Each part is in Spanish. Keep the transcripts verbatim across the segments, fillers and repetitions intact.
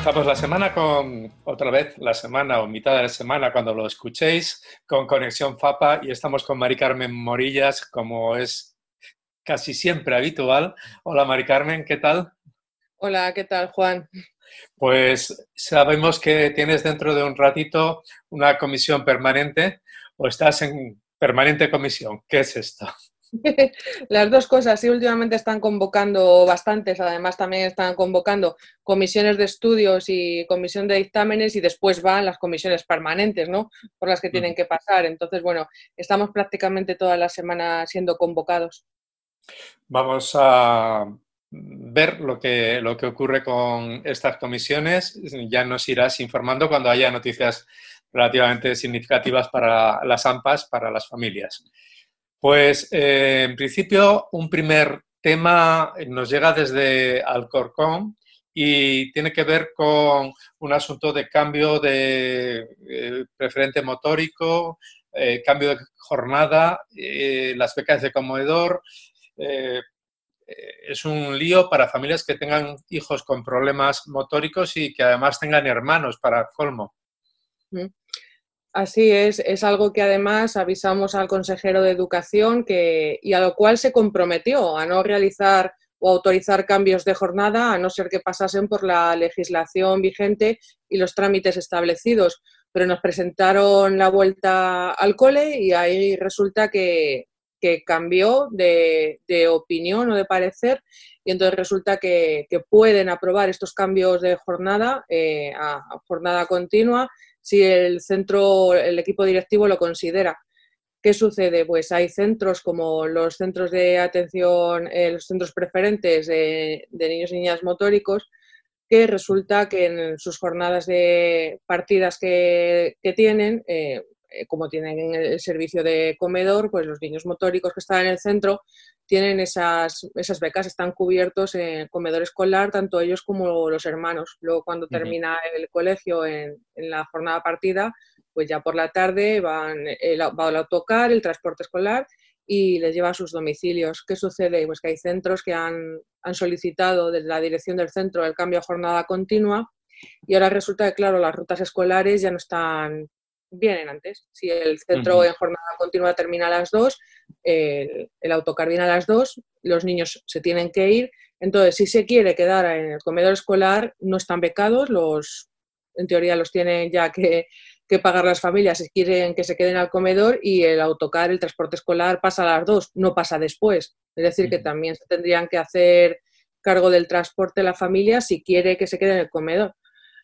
Comenzamos la semana con, otra vez, la semana o mitad de la semana cuando lo escuchéis, con Conexión FAPA y estamos con Mari Carmen Morillas, como es casi siempre habitual. Hola Mari Carmen, ¿qué tal? Hola, ¿qué tal, Juan? Pues sabemos que tienes dentro de un ratito una comisión permanente o estás en permanente comisión. ¿Qué es esto? Las dos cosas, sí, últimamente están convocando bastantes, además también están convocando comisiones de estudios y comisión de dictámenes y después van las comisiones permanentes, ¿no? Por las que tienen que pasar. Entonces, bueno, estamos prácticamente toda la semana siendo convocados. Vamos a ver lo que, lo que ocurre con estas comisiones. Ya nos irás informando cuando haya noticias relativamente significativas para las AMPAs, para las familias. Pues, eh, en principio, un primer tema nos llega desde Alcorcón y tiene que ver con un asunto de cambio de eh, preferente motórico, eh, cambio de jornada, eh, las becas de comedor. Eh, eh, es un lío para familias que tengan hijos con problemas motóricos y que además tengan hermanos para colmo. ¿Mm? Así es, es algo que además avisamos al consejero de Educación que, y a lo cual se comprometió a no realizar o autorizar cambios de jornada a no ser que pasasen por la legislación vigente y los trámites establecidos. Pero nos presentaron la vuelta al cole y ahí resulta que, que cambió de, de, opinión o de parecer y entonces resulta que, que pueden aprobar estos cambios de jornada eh, a, a jornada continua si el centro, el equipo directivo lo considera. ¿Qué sucede? Pues hay centros como los centros de atención, eh, los centros preferentes de, de niños y niñas motóricos, que resulta que en sus jornadas de partidas que, que tienen, eh, como tienen el servicio de comedor, pues los niños motóricos que están en el centro tienen esas, esas becas, están cubiertos en comedor escolar, tanto ellos como los hermanos. Luego, cuando Uh -huh. termina el colegio en, en la jornada partida, pues ya por la tarde van, el, va el autocar, el transporte escolar y les lleva a sus domicilios. ¿Qué sucede? Pues que hay centros que han, han solicitado desde la dirección del centro el cambio a jornada continua y ahora resulta que, claro, las rutas escolares ya no están, vienen antes. Si el Uh centro -huh. en jornada continua termina a las dos, el, el autocar viene a las dos, los niños se tienen que ir. Entonces, si se quiere quedar en el comedor escolar, no están becados, los, en teoría los tienen ya que, que pagar las familias si quieren que se queden al comedor y el autocar, el transporte escolar pasa a las dos, no pasa después. Es decir, Uh que -huh. también se tendrían que hacer cargo del transporte la familia si quiere que se quede en el comedor.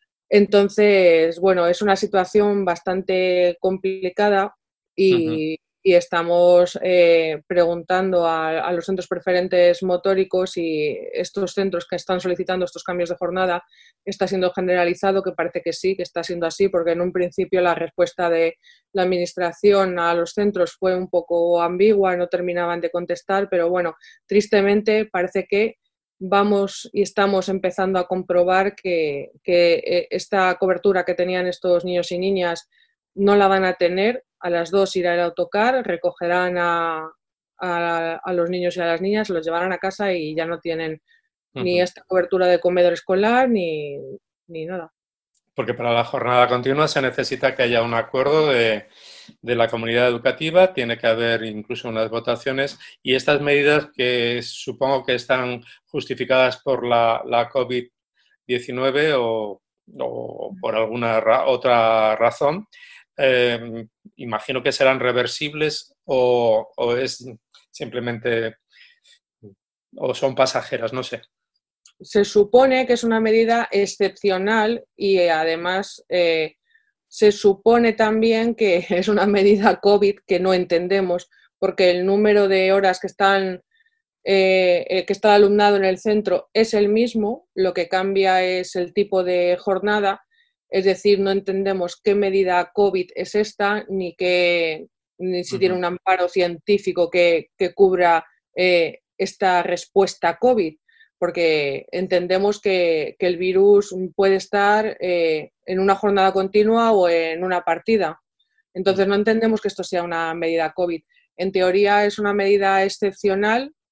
Entonces, bueno, es una situación bastante complicada Uh -huh. y, y estamos eh, preguntando a, a los centros preferentes motóricos si estos centros que están solicitando estos cambios de jornada está siendo generalizado, que parece que sí, que está siendo así, porque en un principio la respuesta de la administración a los centros fue un poco ambigua, no terminaban de contestar, pero bueno, tristemente parece que vamos y estamos empezando a comprobar que, que esta cobertura que tenían estos niños y niñas no la van a tener. A las dos irá el autocar, recogerán a, a, a los niños y a las niñas, los llevarán a casa y ya no tienen Uh ni -huh. esta cobertura de comedor escolar ni, ni nada. Porque para la jornada continua se necesita que haya un acuerdo de, de, la comunidad educativa, tiene que haber incluso unas votaciones y estas medidas que supongo que están justificadas por la, la COVID diecinueve o, o por alguna ra otra razón, eh, imagino que serán reversibles o, o es simplemente o son pasajeras, no sé. Se supone que es una medida excepcional y además eh, se supone también que es una medida COVID que no entendemos porque el número de horas que están eh, que está el alumnado en el centro es el mismo, lo que cambia es el tipo de jornada, es decir, no entendemos qué medida COVID es esta ni, que, ni si tiene Uh-huh. un amparo científico que, que cubra eh, esta respuesta COVID, porque entendemos que, que el virus puede estar eh, en una jornada continua o en una partida. Entonces no entendemos que esto sea una medida COVID. En teoría es una medida excepcional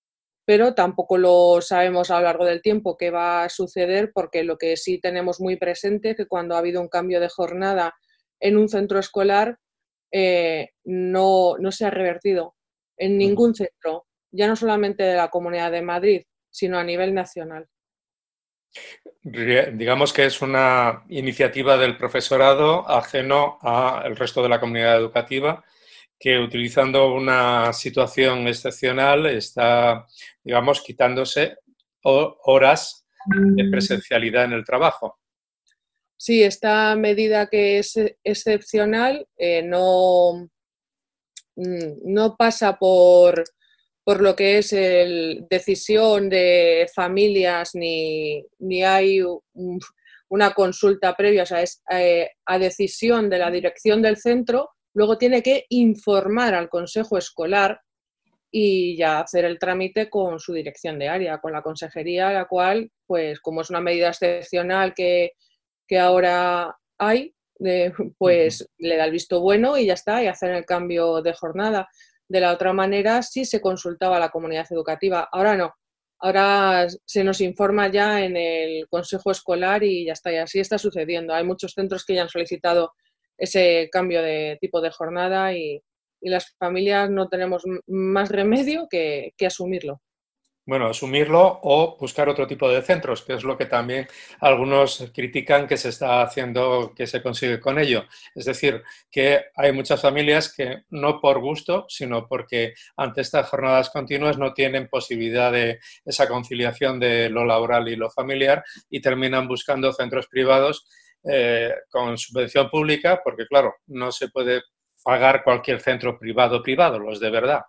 pero tampoco lo sabemos a lo largo del tiempo qué va a suceder, porque lo que sí tenemos muy presente es que cuando ha habido un cambio de jornada en un centro escolar, eh, no, no se ha revertido en Ujú. ningún centro, ya no solamente de la Comunidad de Madrid, sino a nivel nacional. Rie- Digamos que es una iniciativa del profesorado ajeno al resto de la comunidad educativa que utilizando una situación excepcional está, digamos, quitándose ho- horas de presencialidad en el trabajo. Sí, esta medida que es eh, excepcional eh, no, mm, no pasa por, por lo que es el decisión de familias ni, ni hay un- una consulta previa, o sea, es eh, a decisión de la dirección del centro, luego tiene que informar al consejo escolar y ya hacer el trámite con su dirección de área, con la consejería, la cual, pues como es una medida excepcional que, que ahora hay, eh, Ujú. pues le da el visto bueno y ya está, y hacen el cambio de jornada. De la otra manera, sí se consultaba a la comunidad educativa, ahora no. Ahora se nos informa ya en el consejo escolar y ya está, y así está sucediendo. Hay muchos centros que ya han solicitado ese cambio de tipo de jornada y, y las familias no tenemos más remedio que, que asumirlo. Bueno, asumirlo o buscar otro tipo de centros, que es lo que también algunos critican que se está haciendo, que se consigue con ello. Es decir, que hay muchas familias que no por gusto, sino porque ante estas jornadas continuas no tienen posibilidad de esa conciliación de lo laboral y lo familiar y terminan buscando centros privados eh, con subvención pública, porque claro, no se puede pagar cualquier centro privado privado, los de verdad.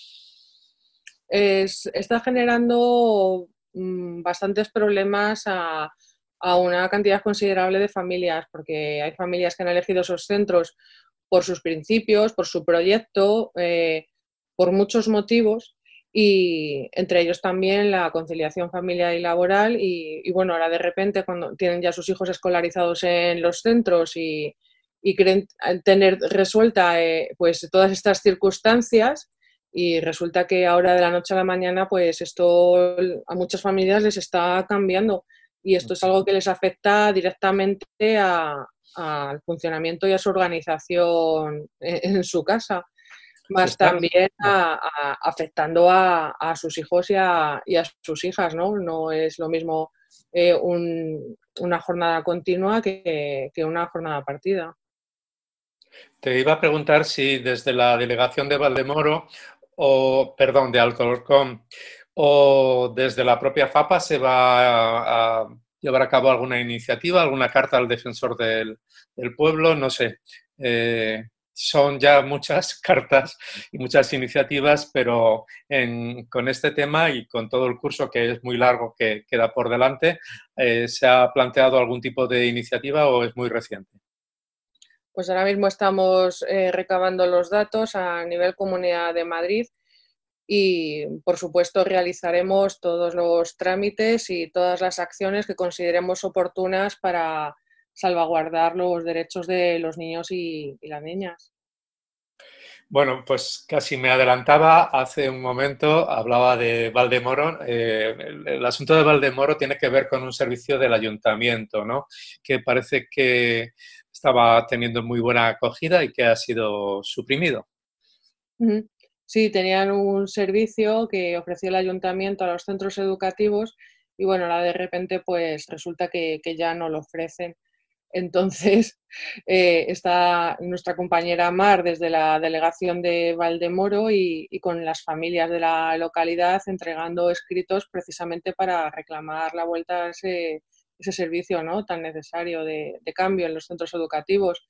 Es, está generando mm, bastantes problemas a, a una cantidad considerable de familias, porque hay familias que han elegido esos centros por sus principios, por su proyecto, eh, por muchos motivos, y entre ellos también la conciliación familiar y laboral. Y, y bueno, ahora de repente, cuando tienen ya sus hijos escolarizados en los centros y, y creen tener resuelta eh, pues todas estas circunstancias, y resulta que ahora de la noche a la mañana, pues esto a muchas familias les está cambiando y esto es algo que les afecta directamente a, al funcionamiento y a su organización en, en su casa, Se más está, también a, a, afectando a, a, sus hijos y a, y a, sus hijas, ¿no? No es lo mismo eh, un, una jornada continua que, que una jornada partida. Te iba a preguntar si desde la delegación de Valdemoro, o perdón, de Alcorcón, o desde la propia FAPA se va a, a llevar a cabo alguna iniciativa, alguna carta al defensor del, del pueblo, no sé. Eh, son ya muchas cartas y muchas iniciativas, pero en, con este tema y con todo el curso que es muy largo que queda por delante, eh, ¿se ha planteado algún tipo de iniciativa o es muy reciente? Pues ahora mismo estamos eh, recabando los datos a nivel Comunidad de Madrid y, por supuesto, realizaremos todos los trámites y todas las acciones que consideremos oportunas para salvaguardar los derechos de los niños y, y las niñas. Bueno, pues casi me adelantaba hace un momento, hablaba de Valdemoro. Eh, el, el asunto de Valdemoro tiene que ver con un servicio del ayuntamiento, ¿no? Que parece que estaba teniendo muy buena acogida y que ha sido suprimido. Ujú. Sí, tenían un servicio que ofreció el ayuntamiento a los centros educativos y bueno, ahora de repente pues resulta que, que ya no lo ofrecen. Entonces, eh, está nuestra compañera Mar desde la delegación de Valdemoro y, y con las familias de la localidad entregando escritos precisamente para reclamar la vuelta a ese, ese servicio, ¿no?, tan necesario de, de cambio en los centros educativos.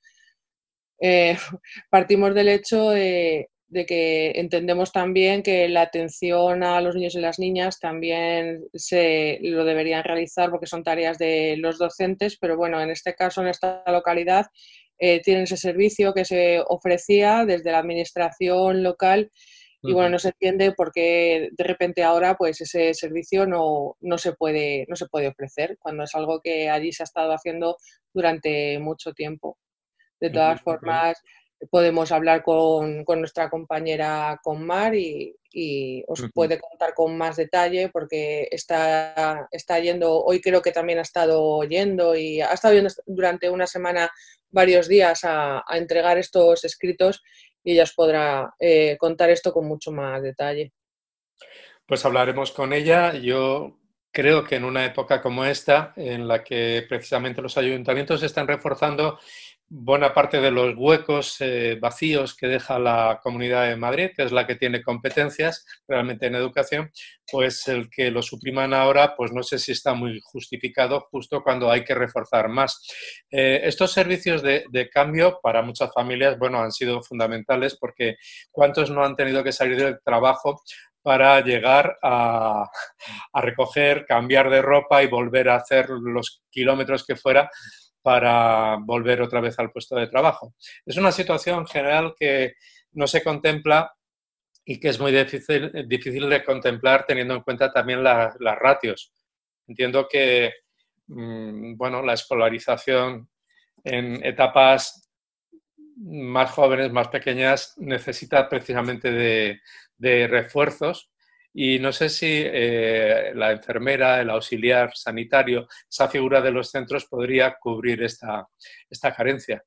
Eh, Partimos del hecho de, de que entendemos también que la atención a los niños y las niñas también se lo deberían realizar porque son tareas de los docentes, pero bueno, en este caso, en esta localidad, eh, tienen ese servicio que se ofrecía desde la administración local y bueno, Ujú. no se entiende por qué de repente ahora pues ese servicio no, no se puede, no se puede ofrecer cuando es algo que allí se ha estado haciendo durante mucho tiempo. De El- todas el- formas, podemos hablar con, con nuestra compañera Conmar y, y os Ujú. puede contar con más detalle porque está, está yendo, hoy creo que también ha estado yendo y ha estado yendo durante una semana, varios días a, a entregar estos escritos y ella os podrá eh, contar esto con mucho más detalle. Pues hablaremos con ella. Yo creo que en una época como esta, en la que precisamente los ayuntamientos están reforzando buena parte de los huecos eh, vacíos que deja la Comunidad de Madrid, que es la que tiene competencias realmente en educación, pues el que lo supriman ahora, pues no sé si está muy justificado justo cuando hay que reforzar más. Eh, estos servicios de, de cambio para muchas familias, bueno, han sido fundamentales porque ¿cuántos no han tenido que salir del trabajo para llegar a, a recoger, cambiar de ropa y volver a hacer los kilómetros que fuera para volver otra vez al puesto de trabajo? Es una situación general que no se contempla y que es muy difícil, difícil de contemplar teniendo en cuenta también la, las ratios. Entiendo que mmm, bueno, la escolarización en etapas más jóvenes, más pequeñas, necesita precisamente de, de refuerzos. Y no sé si eh, la enfermera, el auxiliar sanitario, esa figura de los centros podría cubrir esta, esta carencia.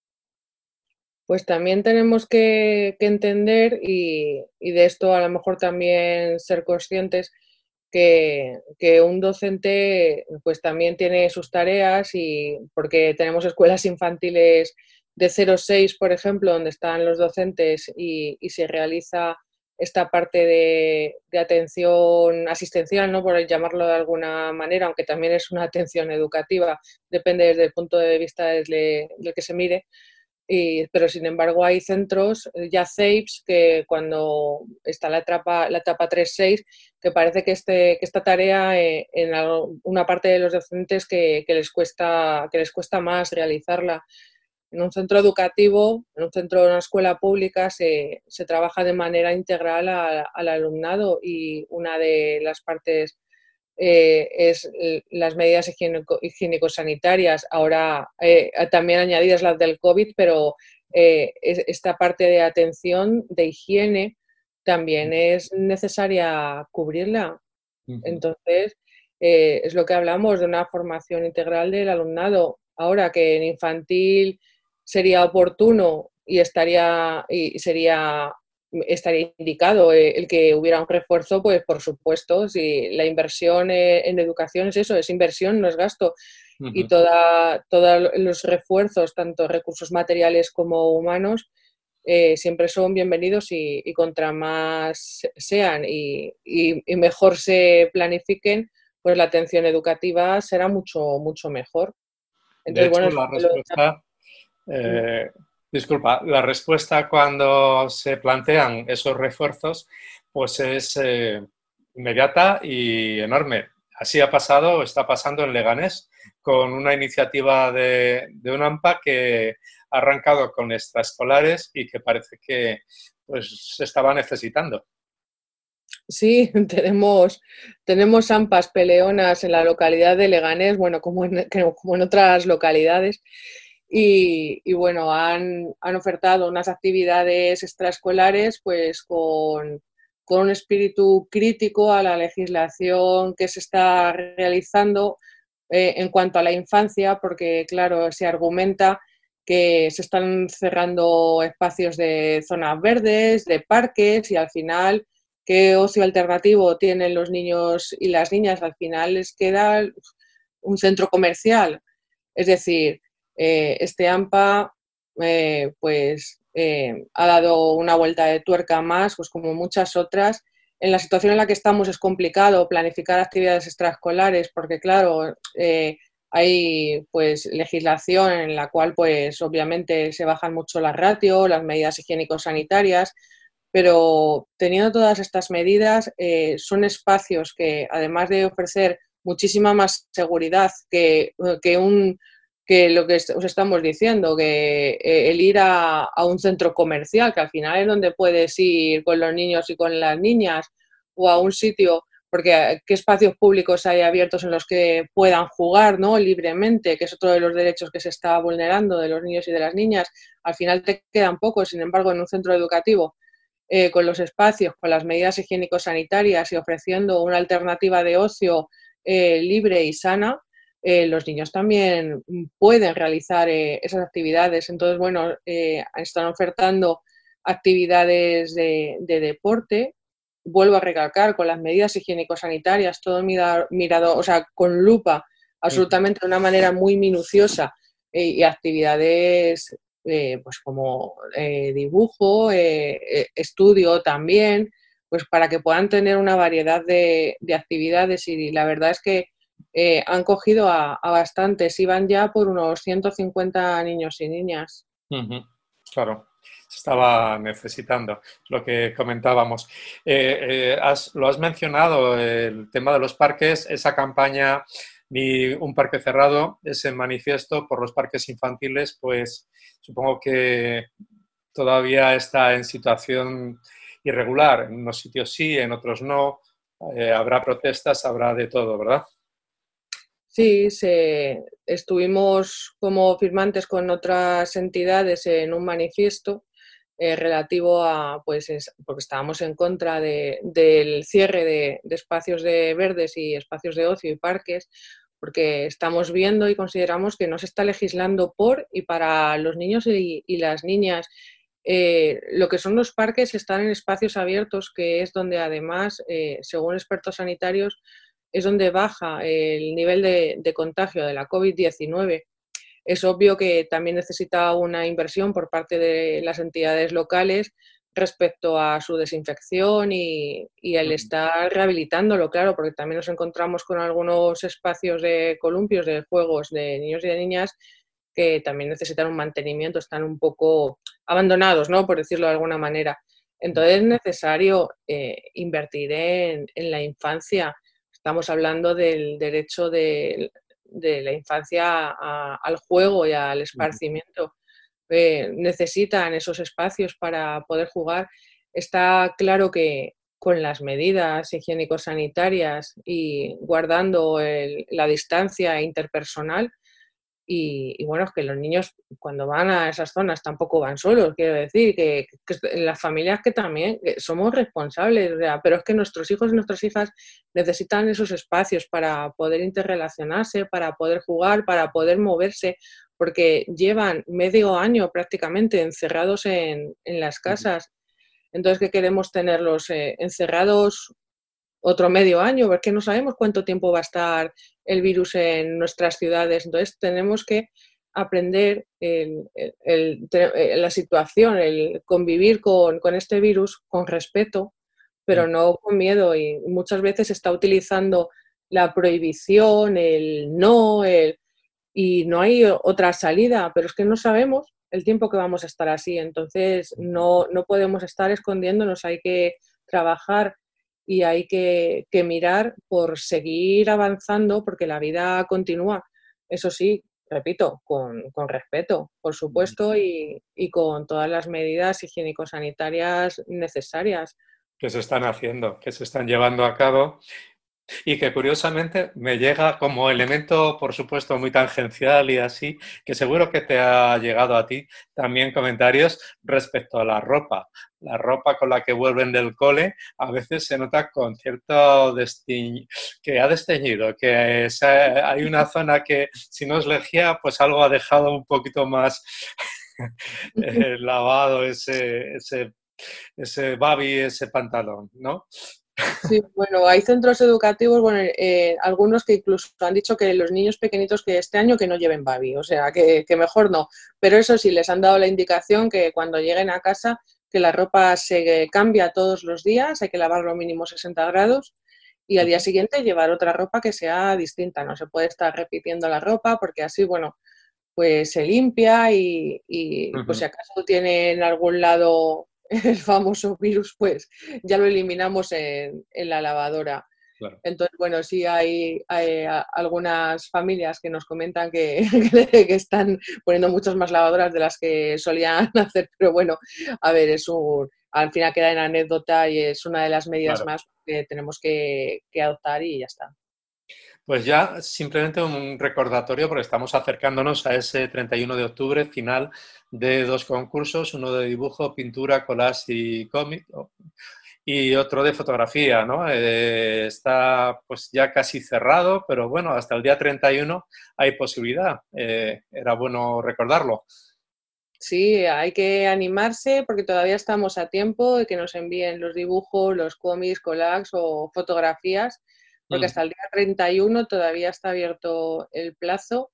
Pues también tenemos que, que entender y, y de esto a lo mejor también ser conscientes que, que un docente pues también tiene sus tareas y porque tenemos escuelas infantiles de cero a seis, por ejemplo, donde están los docentes y, y se realiza esta parte de, de atención asistencial, ¿no? Por llamarlo de alguna manera, aunque también es una atención educativa, depende desde el punto de vista del, del que se mire. Y, pero sin embargo hay centros, ya C E I P S, que cuando está la etapa, la etapa tres seis, que parece que, este, que esta tarea eh, en una parte de los docentes que, que, les cuesta, que les cuesta más realizarla. En un centro educativo, en un centro de una escuela pública, se, se trabaja de manera integral a, al alumnado y una de las partes eh, es las medidas higiénico-sanitarias, ahora eh, también añadidas las del COVID, pero eh, esta parte de atención, de higiene, también es necesaria cubrirla. Uh-huh. Entonces, eh, es lo que hablamos de una formación integral del alumnado. Ahora que en infantil sería oportuno y estaría y sería estaría indicado eh, el que hubiera un refuerzo, pues por supuesto, si la inversión eh, en educación es eso, es inversión, no es gasto. Y Uh-huh. toda, todos los refuerzos, tanto recursos materiales como humanos, eh, siempre son bienvenidos y, y contra más sean y, y, y mejor se planifiquen, pues la atención educativa será mucho, mucho mejor. De Entonces, hecho, bueno, la lo respuesta, eh, disculpa, la respuesta cuando se plantean esos refuerzos, pues es eh, inmediata y enorme. Así ha pasado, está pasando en Leganés, con una iniciativa de, de un AMPA que ha arrancado con extraescolares y que parece que pues, se estaba necesitando. Sí, tenemos, tenemos AMPAs peleonas en la localidad de Leganés, bueno, como en, como en otras localidades, y, y bueno, han, han, ofertado unas actividades extraescolares pues con, con un espíritu crítico a la legislación que se está realizando eh, en cuanto a la infancia, porque claro, se argumenta que se están cerrando espacios de zonas verdes, de parques, y al final qué ocio alternativo tienen los niños y las niñas, al final les queda un centro comercial. Es decir, eh, este AMPA eh, pues, eh, ha dado una vuelta de tuerca más, pues como muchas otras. En la situación en la que estamos es complicado planificar actividades extraescolares porque, claro, eh, hay pues legislación en la cual pues obviamente se bajan mucho las ratios, las medidas higiénico-sanitarias, pero teniendo todas estas medidas, eh, son espacios que, además de ofrecer muchísima más seguridad que, que, un, que lo que os estamos diciendo, que eh, el ir a, a un centro comercial, que al final es donde puedes ir con los niños y con las niñas, o a un sitio, porque ¿qué espacios públicos hay abiertos en los que puedan jugar, ¿no?, libremente? Que es otro de los derechos que se está vulnerando de los niños y de las niñas. Al final te quedan pocos, sin embargo, en un centro educativo, eh, con los espacios, con las medidas higiénico-sanitarias y ofreciendo una alternativa de ocio eh, libre y sana, eh, los niños también pueden realizar eh, esas actividades. Entonces, bueno, eh, están ofertando actividades de, de deporte. Vuelvo a recalcar, con las medidas higiénico-sanitarias, todo mira, mirado, o sea, con lupa, absolutamente de una manera muy minuciosa, eh, y actividades eh, pues como eh, dibujo, eh, eh, estudio también, pues para que puedan tener una variedad de, de actividades, y la verdad es que eh, han cogido a, a bastantes, iban ya por unos ciento cincuenta niños y niñas. Uh-huh. Claro, se estaba necesitando, lo que comentábamos. Eh, eh, has, lo has mencionado, el tema de los parques, esa campaña Ni un parque cerrado, ese manifiesto por los parques infantiles, pues supongo que todavía está en situación irregular. En unos sitios sí, en otros no. Eh, habrá protestas, habrá de todo, ¿verdad? Sí, se, estuvimos como firmantes con otras entidades en un manifiesto eh, relativo a, pues, es, porque estábamos en contra de, del cierre de, de espacios de verdes y espacios de ocio y parques, porque estamos viendo y consideramos que no se está legislando por y para los niños y, y las niñas. Eh, lo que son los parques están en espacios abiertos, que es donde además, eh, según expertos sanitarios, es donde baja el nivel de, de contagio de la COVID diecinueve. Es obvio que también necesita una inversión por parte de las entidades locales respecto a su desinfección y, y el estar rehabilitándolo, claro, porque también nos encontramos con algunos espacios de columpios, de juegos de niños y de niñas que también necesitan un mantenimiento, están un poco abandonados, ¿no?, por decirlo de alguna manera. Entonces es necesario eh, invertir en, en la infancia. Estamos hablando del derecho de, de la infancia a, al juego y al esparcimiento. Eh, necesitan esos espacios para poder jugar. Está claro que con las medidas higiénico-sanitarias y guardando el, la distancia interpersonal, y, y, bueno, es que los niños cuando van a esas zonas tampoco van solos, quiero decir, que, que las familias que también que somos responsables, o sea, pero es que nuestros hijos y nuestras hijas necesitan esos espacios para poder interrelacionarse, para poder jugar, para poder moverse, porque llevan medio año prácticamente encerrados en, en las casas. Entonces, ¿qué queremos tenerlos eh, encerrados otro medio año? Porque no sabemos cuánto tiempo va a estar el virus en nuestras ciudades. Entonces tenemos que aprender el, el, el, la situación, el convivir con, con este virus con respeto, pero no con miedo. Y muchas veces se está utilizando la prohibición, el no, el, y no hay otra salida, pero es que no sabemos el tiempo que vamos a estar así. Entonces no, no podemos estar escondiéndonos, hay que trabajar y hay que, que mirar por seguir avanzando, porque la vida continúa. Eso sí, repito, con, con respeto, por supuesto, y, y con todas las medidas higiénico-sanitarias necesarias. Que se están haciendo, que se están llevando a cabo. Y que curiosamente me llega como elemento, por supuesto, muy tangencial y así, que seguro que te ha llegado a ti también comentarios respecto a la ropa. La ropa con la que vuelven del cole a veces se nota con cierto desteñido, que ha desteñido, que es, hay una zona que si no es lejía, pues algo ha dejado un poquito más eh, lavado ese, ese, ese babi, ese pantalón, ¿no? Sí, bueno, hay centros educativos, bueno, eh, algunos que incluso han dicho que los niños pequeñitos que este año que no lleven babi, o sea, que, que mejor no. Pero eso sí, les han dado la indicación que cuando lleguen a casa, que la ropa se cambia todos los días, hay que lavarlo mínimo sesenta grados y al día siguiente llevar otra ropa que sea distinta. No se puede estar repitiendo la ropa porque así, bueno, pues se limpia y, y pues si acaso tiene en algún lado el famoso virus, pues ya lo eliminamos en, en la lavadora. Claro. Entonces, bueno, sí hay, hay algunas familias que nos comentan que, que están poniendo muchas más lavadoras de las que solían hacer, pero bueno, a ver, es un, al final queda en anécdota y es una de las medidas Claro. más que tenemos que, que adoptar y ya está. Pues ya simplemente un recordatorio porque estamos acercándonos a ese treinta y uno de octubre, final de dos concursos, uno de dibujo, pintura, collage y cómic y otro de fotografía, ¿no? Eh, está pues ya casi cerrado, pero bueno, hasta el día treinta y uno hay posibilidad. Eh, era bueno recordarlo. Sí, hay que animarse porque todavía estamos a tiempo de que nos envíen los dibujos, los cómics, collages o fotografías, porque Mm. hasta el día treinta y uno todavía está abierto el plazo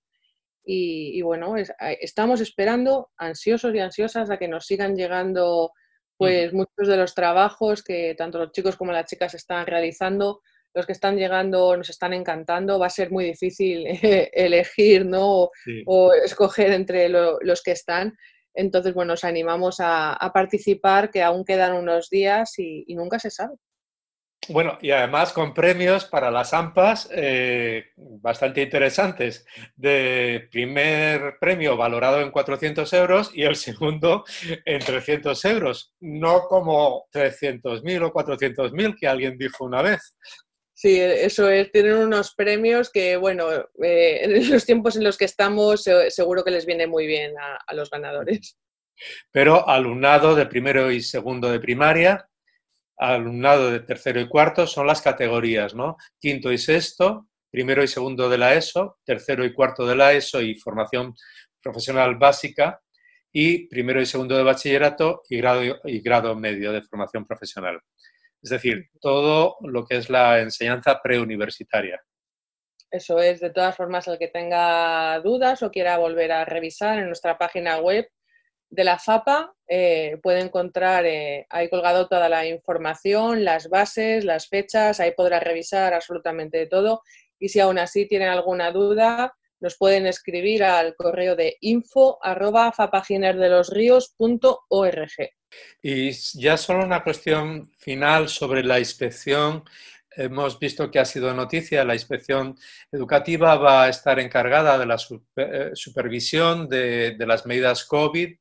y, y bueno, es- a- estamos esperando, ansiosos y ansiosas, a que nos sigan llegando Mm. pues muchos de los trabajos que tanto los chicos como las chicas están realizando. Los que están llegando nos están encantando. Va a ser muy difícil elegir, ¿no? o, Sí. o escoger entre lo- los que están. Entonces, bueno, os animamos a, a participar, que aún quedan unos días y, y nunca se sabe. Bueno, y además con premios para las AMPAs eh, bastante interesantes. De primer premio valorado en cuatrocientos euros y el segundo en trescientos euros. No como trescientos mil o cuatrocientos mil que alguien dijo una vez. Sí, eso es. Tienen unos premios que, bueno, eh, en los tiempos en los que estamos, se- seguro que les viene muy bien a, a los ganadores. Pero alumnado de primero y segundo de primaria, alumnado de tercero y cuarto son las categorías, ¿no? Quinto y sexto, primero y segundo de la ESO, tercero y cuarto de la ESO y formación profesional básica, y primero y segundo de bachillerato y grado, y grado medio de formación profesional. Es decir, todo lo que es la enseñanza preuniversitaria. Eso es. De todas formas, el que tenga dudas o quiera volver a revisar en nuestra página web de la FAPA, eh, puede encontrar eh, ahí colgado toda la información, las bases, las fechas, ahí podrá revisar absolutamente todo. Y si aún así tienen alguna duda, nos pueden escribir al correo de info arroba fapaginerdelosríos punto org. Y ya solo una cuestión final sobre la inspección. Hemos visto que ha sido noticia, la inspección educativa va a estar encargada de la super, supervisión de, de, las medidas COVID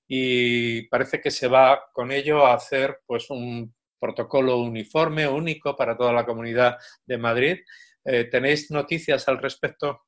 y parece que se va con ello a hacer pues, un protocolo uniforme, único para toda la Comunidad de Madrid. Eh, ¿Tenéis noticias al respecto?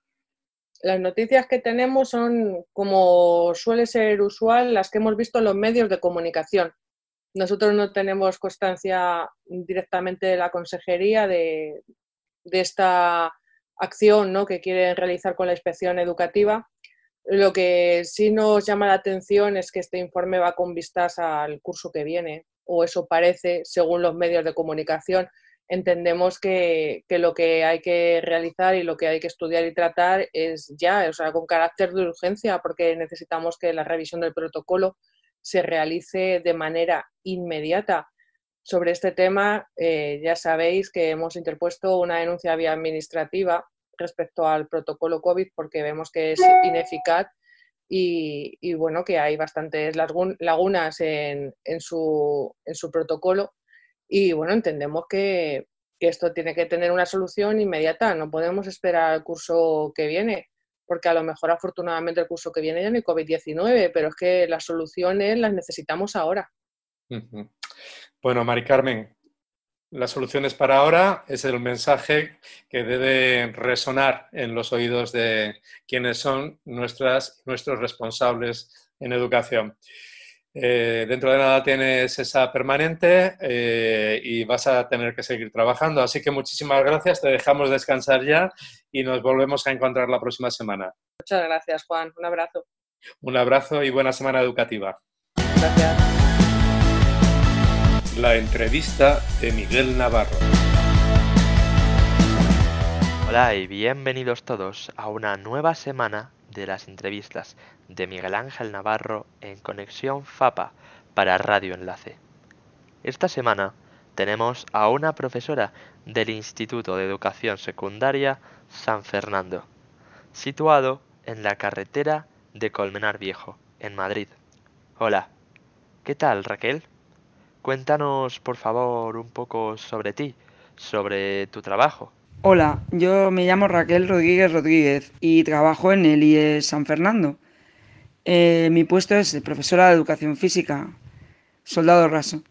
Las noticias que tenemos son, como suele ser usual, las que hemos visto en los medios de comunicación. Nosotros no tenemos constancia directamente de la consejería de, de esta acción, ¿no?, que quieren realizar con la inspección educativa. Lo que sí nos llama la atención es que este informe va con vistas al curso que viene, o eso parece, según los medios de comunicación. Entendemos que, que lo que hay que realizar y lo que hay que estudiar y tratar es ya, o sea, con carácter de urgencia, porque necesitamos que la revisión del protocolo se realice de manera inmediata. Sobre este tema, eh, ya sabéis que hemos interpuesto una denuncia vía administrativa respecto al protocolo COVID porque vemos que es ineficaz y, y bueno, que hay bastantes lagunas en, en, su, en su protocolo y bueno, entendemos que, que esto tiene que tener una solución inmediata, no podemos esperar al curso que viene, porque a lo mejor afortunadamente el curso que viene ya no hay COVID diecinueve, pero es que las soluciones las necesitamos ahora. Uh-huh. Bueno, Mari Carmen, las soluciones para ahora es el mensaje que debe resonar en los oídos de quienes son nuestras, nuestros responsables en educación. Eh, dentro de nada tienes esa permanente eh, y vas a tener que seguir trabajando. Así que muchísimas gracias, te dejamos descansar ya y nos volvemos a encontrar la próxima semana. Muchas gracias, Juan. Un abrazo. Un abrazo y buena semana educativa. Gracias. La entrevista de Miguel Navarro. Hola y bienvenidos todos a una nueva semana de las entrevistas de Miguel Ángel Navarro en Conexión FAPA para Radio Enlace. Esta semana tenemos a una profesora del Instituto de Educación Secundaria San Fernando, situado en la carretera de Colmenar Viejo, en Madrid. Hola, ¿qué tal, Raquel? Cuéntanos, por favor, un poco sobre ti, sobre tu trabajo. Hola, yo me llamo Raquel Rodríguez Rodríguez y trabajo en el I E S San Fernando. Eh, mi puesto es de profesora de educación física. soldado raso.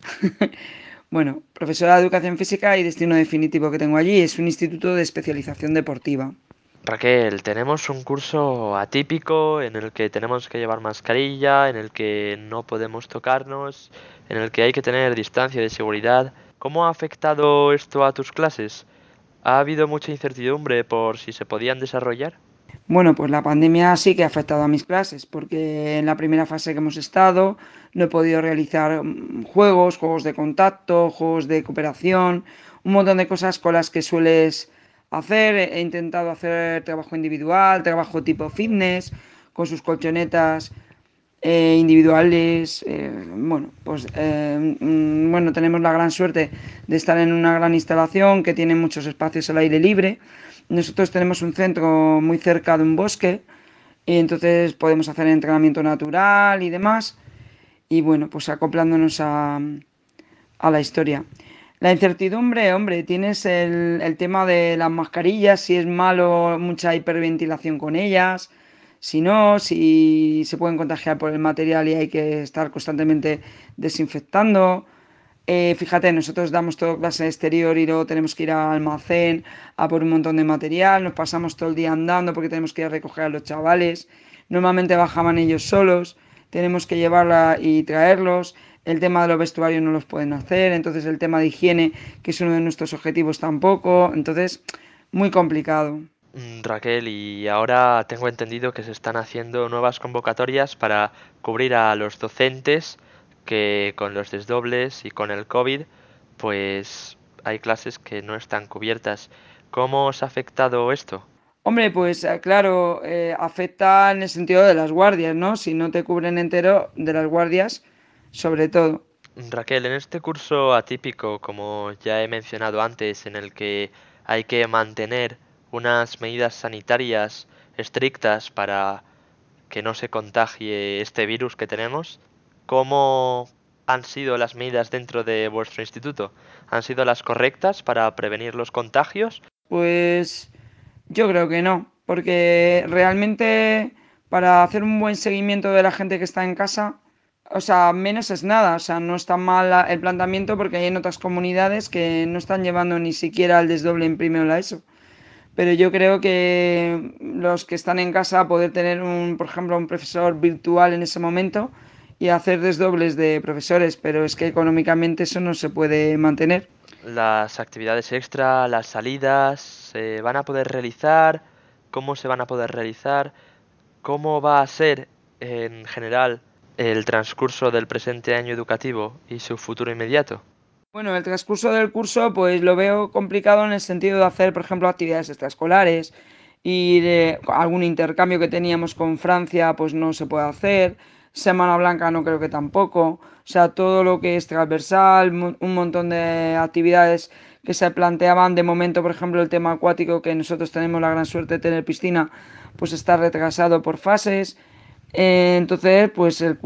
Bueno, profesora de educación física y destino definitivo que tengo allí es un instituto de especialización deportiva. Raquel, tenemos un curso atípico en el que tenemos que llevar mascarilla, en el que no podemos tocarnos, en el que hay que tener distancia de seguridad. ¿Cómo ha afectado esto a tus clases? ¿Ha habido mucha incertidumbre por si se podían desarrollar? Bueno, pues la pandemia sí que ha afectado a mis clases, porque en la primera fase que hemos estado no he podido realizar mm, juegos, juegos de contacto, juegos de cooperación, un montón de cosas con las que sueles hacer. He intentado hacer trabajo individual, trabajo tipo fitness, con sus colchonetas eh, individuales. Eh, bueno, pues eh, mm, bueno, tenemos la gran suerte de estar en una gran instalación que tiene muchos espacios al aire libre. Nosotros tenemos un centro muy cerca de un bosque y entonces podemos hacer entrenamiento natural y demás. Y bueno, pues acoplándonos a, a la historia. La incertidumbre, hombre, tienes el, el tema de las mascarillas, si es malo mucha hiperventilación con ellas, si no, si se pueden contagiar por el material y hay que estar constantemente desinfectando. Eh, fíjate, nosotros damos todo clase exterior y luego tenemos que ir al almacén a por un montón de material, nos pasamos todo el día andando porque tenemos que ir a recoger a los chavales. Normalmente bajaban ellos solos, tenemos que llevarla y traerlos. El tema de los vestuarios no los pueden hacer, entonces el tema de higiene, que es uno de nuestros objetivos, tampoco. Entonces, muy complicado. Mm, Raquel, y ahora tengo entendido que se están haciendo nuevas convocatorias para cubrir a los docentes que con los desdobles y con el COVID, pues hay clases que no están cubiertas. ¿Cómo os ha afectado esto? Hombre, pues eh, claro, eh, afecta en el sentido de las guardias, ¿no? Si no te cubren entero de las guardias, sobre todo. Raquel, en este curso atípico, como ya he mencionado antes, en el que hay que mantener unas medidas sanitarias estrictas para que no se contagie este virus que tenemos, ¿cómo han sido las medidas dentro de vuestro instituto? ¿Han sido las correctas para prevenir los contagios? Pues yo creo que no, porque realmente para hacer un buen seguimiento de la gente que está en casa, o sea, menos es nada, o sea, no está mal la- el planteamiento porque hay en otras comunidades que no están llevando ni siquiera el desdoble en primero la ESO. Pero yo creo que los que están en casa poder tener un, por ejemplo, un profesor virtual en ese momento y hacer desdobles de profesores, pero es que económicamente eso no se puede mantener. Las actividades extra, las salidas, ¿se van a poder realizar? ¿Cómo se van a poder realizar? ¿Cómo va a ser en general el transcurso del presente año educativo y su futuro inmediato? Bueno, el transcurso del curso pues lo veo complicado en el sentido de hacer, por ejemplo, actividades extraescolares y de algún intercambio que teníamos con Francia pues no se puede hacer. Semana Blanca no creo que tampoco. O sea, todo lo que es transversal, mo- un montón de actividades que se planteaban de momento, por ejemplo, el tema acuático, que nosotros tenemos la gran suerte de tener piscina, pues está retrasado por fases. Eh, entonces, pues el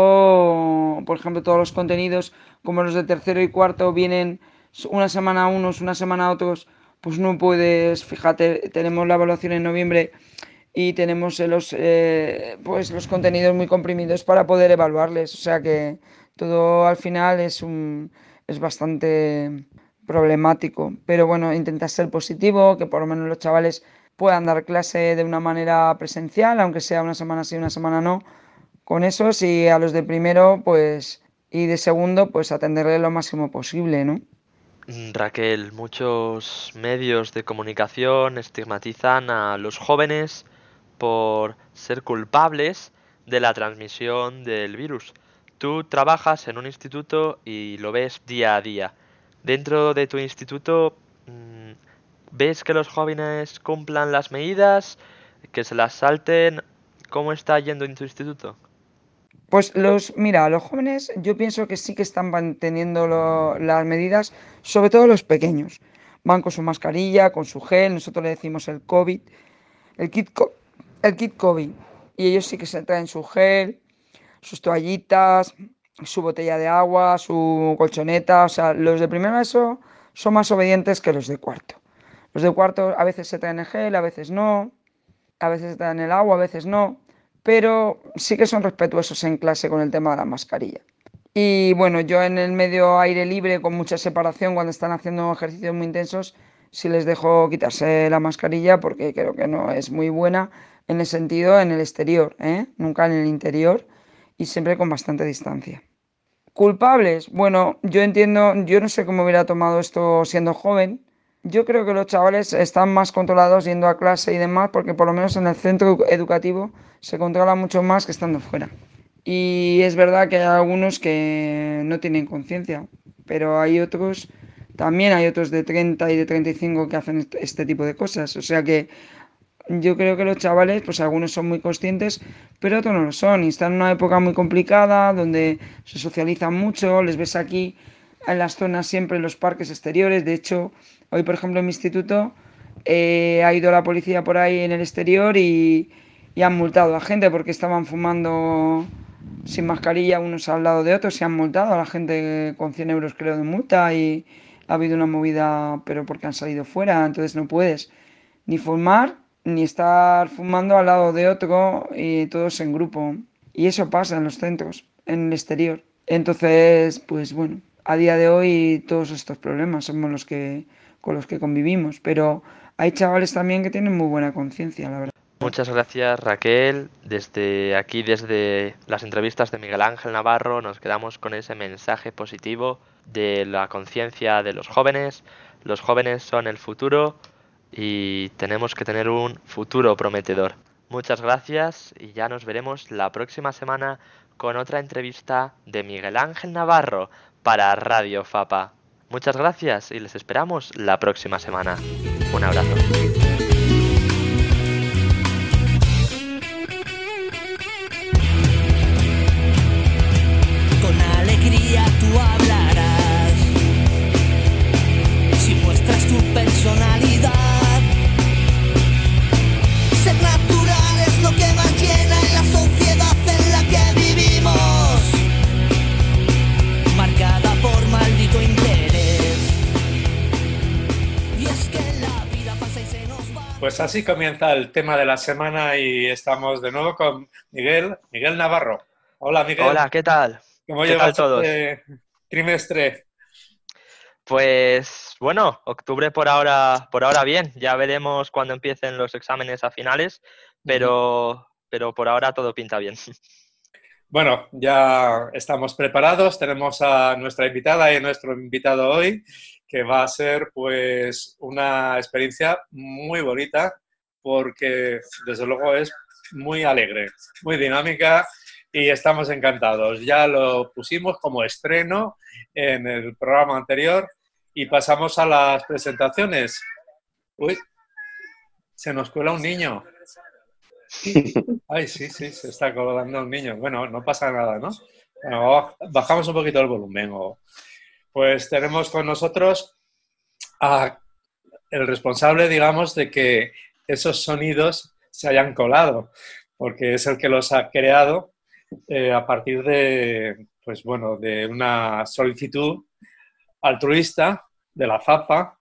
curso, por ejemplo, todos los contenidos, como los de tercero y cuarto, vienen una semana a unos, una semana a otros, pues no puedes, fíjate, tenemos la evaluación en noviembre y tenemos eh, los, eh, pues los contenidos muy comprimidos para poder evaluarles. O sea que todo al final es un, es bastante problemático. Pero bueno, intentas ser positivo, que por lo menos los chavales puedan dar clase de una manera presencial, aunque sea una semana sí, una semana no, con esos y a los de primero, pues, y de segundo, pues atenderle lo máximo posible, ¿no? Mm, Raquel, muchos medios de comunicación estigmatizan a los jóvenes por ser culpables de la transmisión del virus. Tú trabajas en un instituto y lo ves día a día. Dentro de tu instituto, mm, ¿ves que los jóvenes cumplan las medidas, que se las salten? ¿Cómo está yendo en tu instituto? Pues los, mira, los jóvenes yo pienso que sí que están manteniendo lo- las medidas, sobre todo los pequeños. Van con su mascarilla, con su gel, nosotros le decimos el COVID, el kit, co- el kit COVID. Y ellos sí que se traen su gel, sus toallitas, su botella de agua, su colchoneta. O sea, los de primero eso son más obedientes que los de cuarto. Los de cuarto a veces se traen el gel, a veces no, a veces se traen el agua, a veces no, pero sí que son respetuosos en clase con el tema de la mascarilla. Y bueno, yo en el medio aire libre, con mucha separación, cuando están haciendo ejercicios muy intensos, sí les dejo quitarse la mascarilla porque creo que no es muy buena en el sentido en el exterior, ¿eh? Nunca en el interior y siempre con bastante distancia. ¿Culpables? Bueno, yo entiendo, yo no sé cómo hubiera tomado esto siendo joven. Yo creo que los chavales están más controlados yendo a clase y demás porque por lo menos en el centro edu- educativo se controla mucho más que estando fuera. Y es verdad que hay algunos que no tienen conciencia, pero hay otros, también hay otros de treinta y de treinta y cinco que hacen est- este tipo de cosas. O sea que yo creo que los chavales, pues algunos son muy conscientes, pero otros no lo son. Y están en una época muy complicada, donde se socializan mucho, les ves aquí en las zonas siempre en los parques exteriores. De hecho, hoy, por ejemplo, en mi instituto eh, ha ido la policía por ahí en el exterior y, y han multado a gente porque estaban fumando sin mascarilla unos al lado de otros. Se han multado a la gente con cien euros, creo, de multa y ha habido una movida, pero porque han salido fuera, entonces no puedes ni fumar ni estar fumando al lado de otro y todos en grupo. Y eso pasa en los centros, en el exterior. Entonces, pues bueno, a día de hoy todos estos problemas somos los que con los que convivimos, pero hay chavales también que tienen muy buena conciencia, la verdad. Muchas gracias, Raquel. Desde aquí, desde las entrevistas de Miguel Ángel Navarro, nos quedamos con ese mensaje positivo de la conciencia de los jóvenes. Los jóvenes son el futuro y tenemos que tener un futuro prometedor. Muchas gracias y ya nos veremos la próxima semana con otra entrevista de Miguel Ángel Navarro para Radio Fapa. Muchas gracias y les esperamos la próxima semana. Un abrazo. Con alegría tú hablarás, si muestras tu personalidad. Ser natural es lo que más llena en la sociedad en la que vivimos, marcada por maldito interés. Y es que la vida pasa y se nos va. Pues así comienza el tema de la semana y estamos de nuevo con Miguel, Miguel Navarro. Hola, Miguel. Hola, ¿qué tal? ¿Cómo ¿Qué tal llevas todos? este trimestre? Pues bueno, octubre por ahora, por ahora bien. Ya veremos cuando empiecen los exámenes a finales, pero, pero por ahora todo pinta bien. Bueno, ya estamos preparados. Tenemos a nuestra invitada y a nuestro invitado hoy, que va a ser pues una experiencia muy bonita porque desde luego es muy alegre, muy dinámica y estamos encantados. Ya lo pusimos como estreno en el programa anterior y pasamos a las presentaciones. Uy, se nos cuela un niño. Ay, sí, sí, se está colgando un niño. Bueno, no pasa nada, ¿no? Bueno, bajamos un poquito el volumen. O... Pues tenemos con nosotros a el responsable, digamos, de que esos sonidos se hayan colado, porque es el que los ha creado eh, a partir de, pues bueno, de una solicitud altruista de la Fapa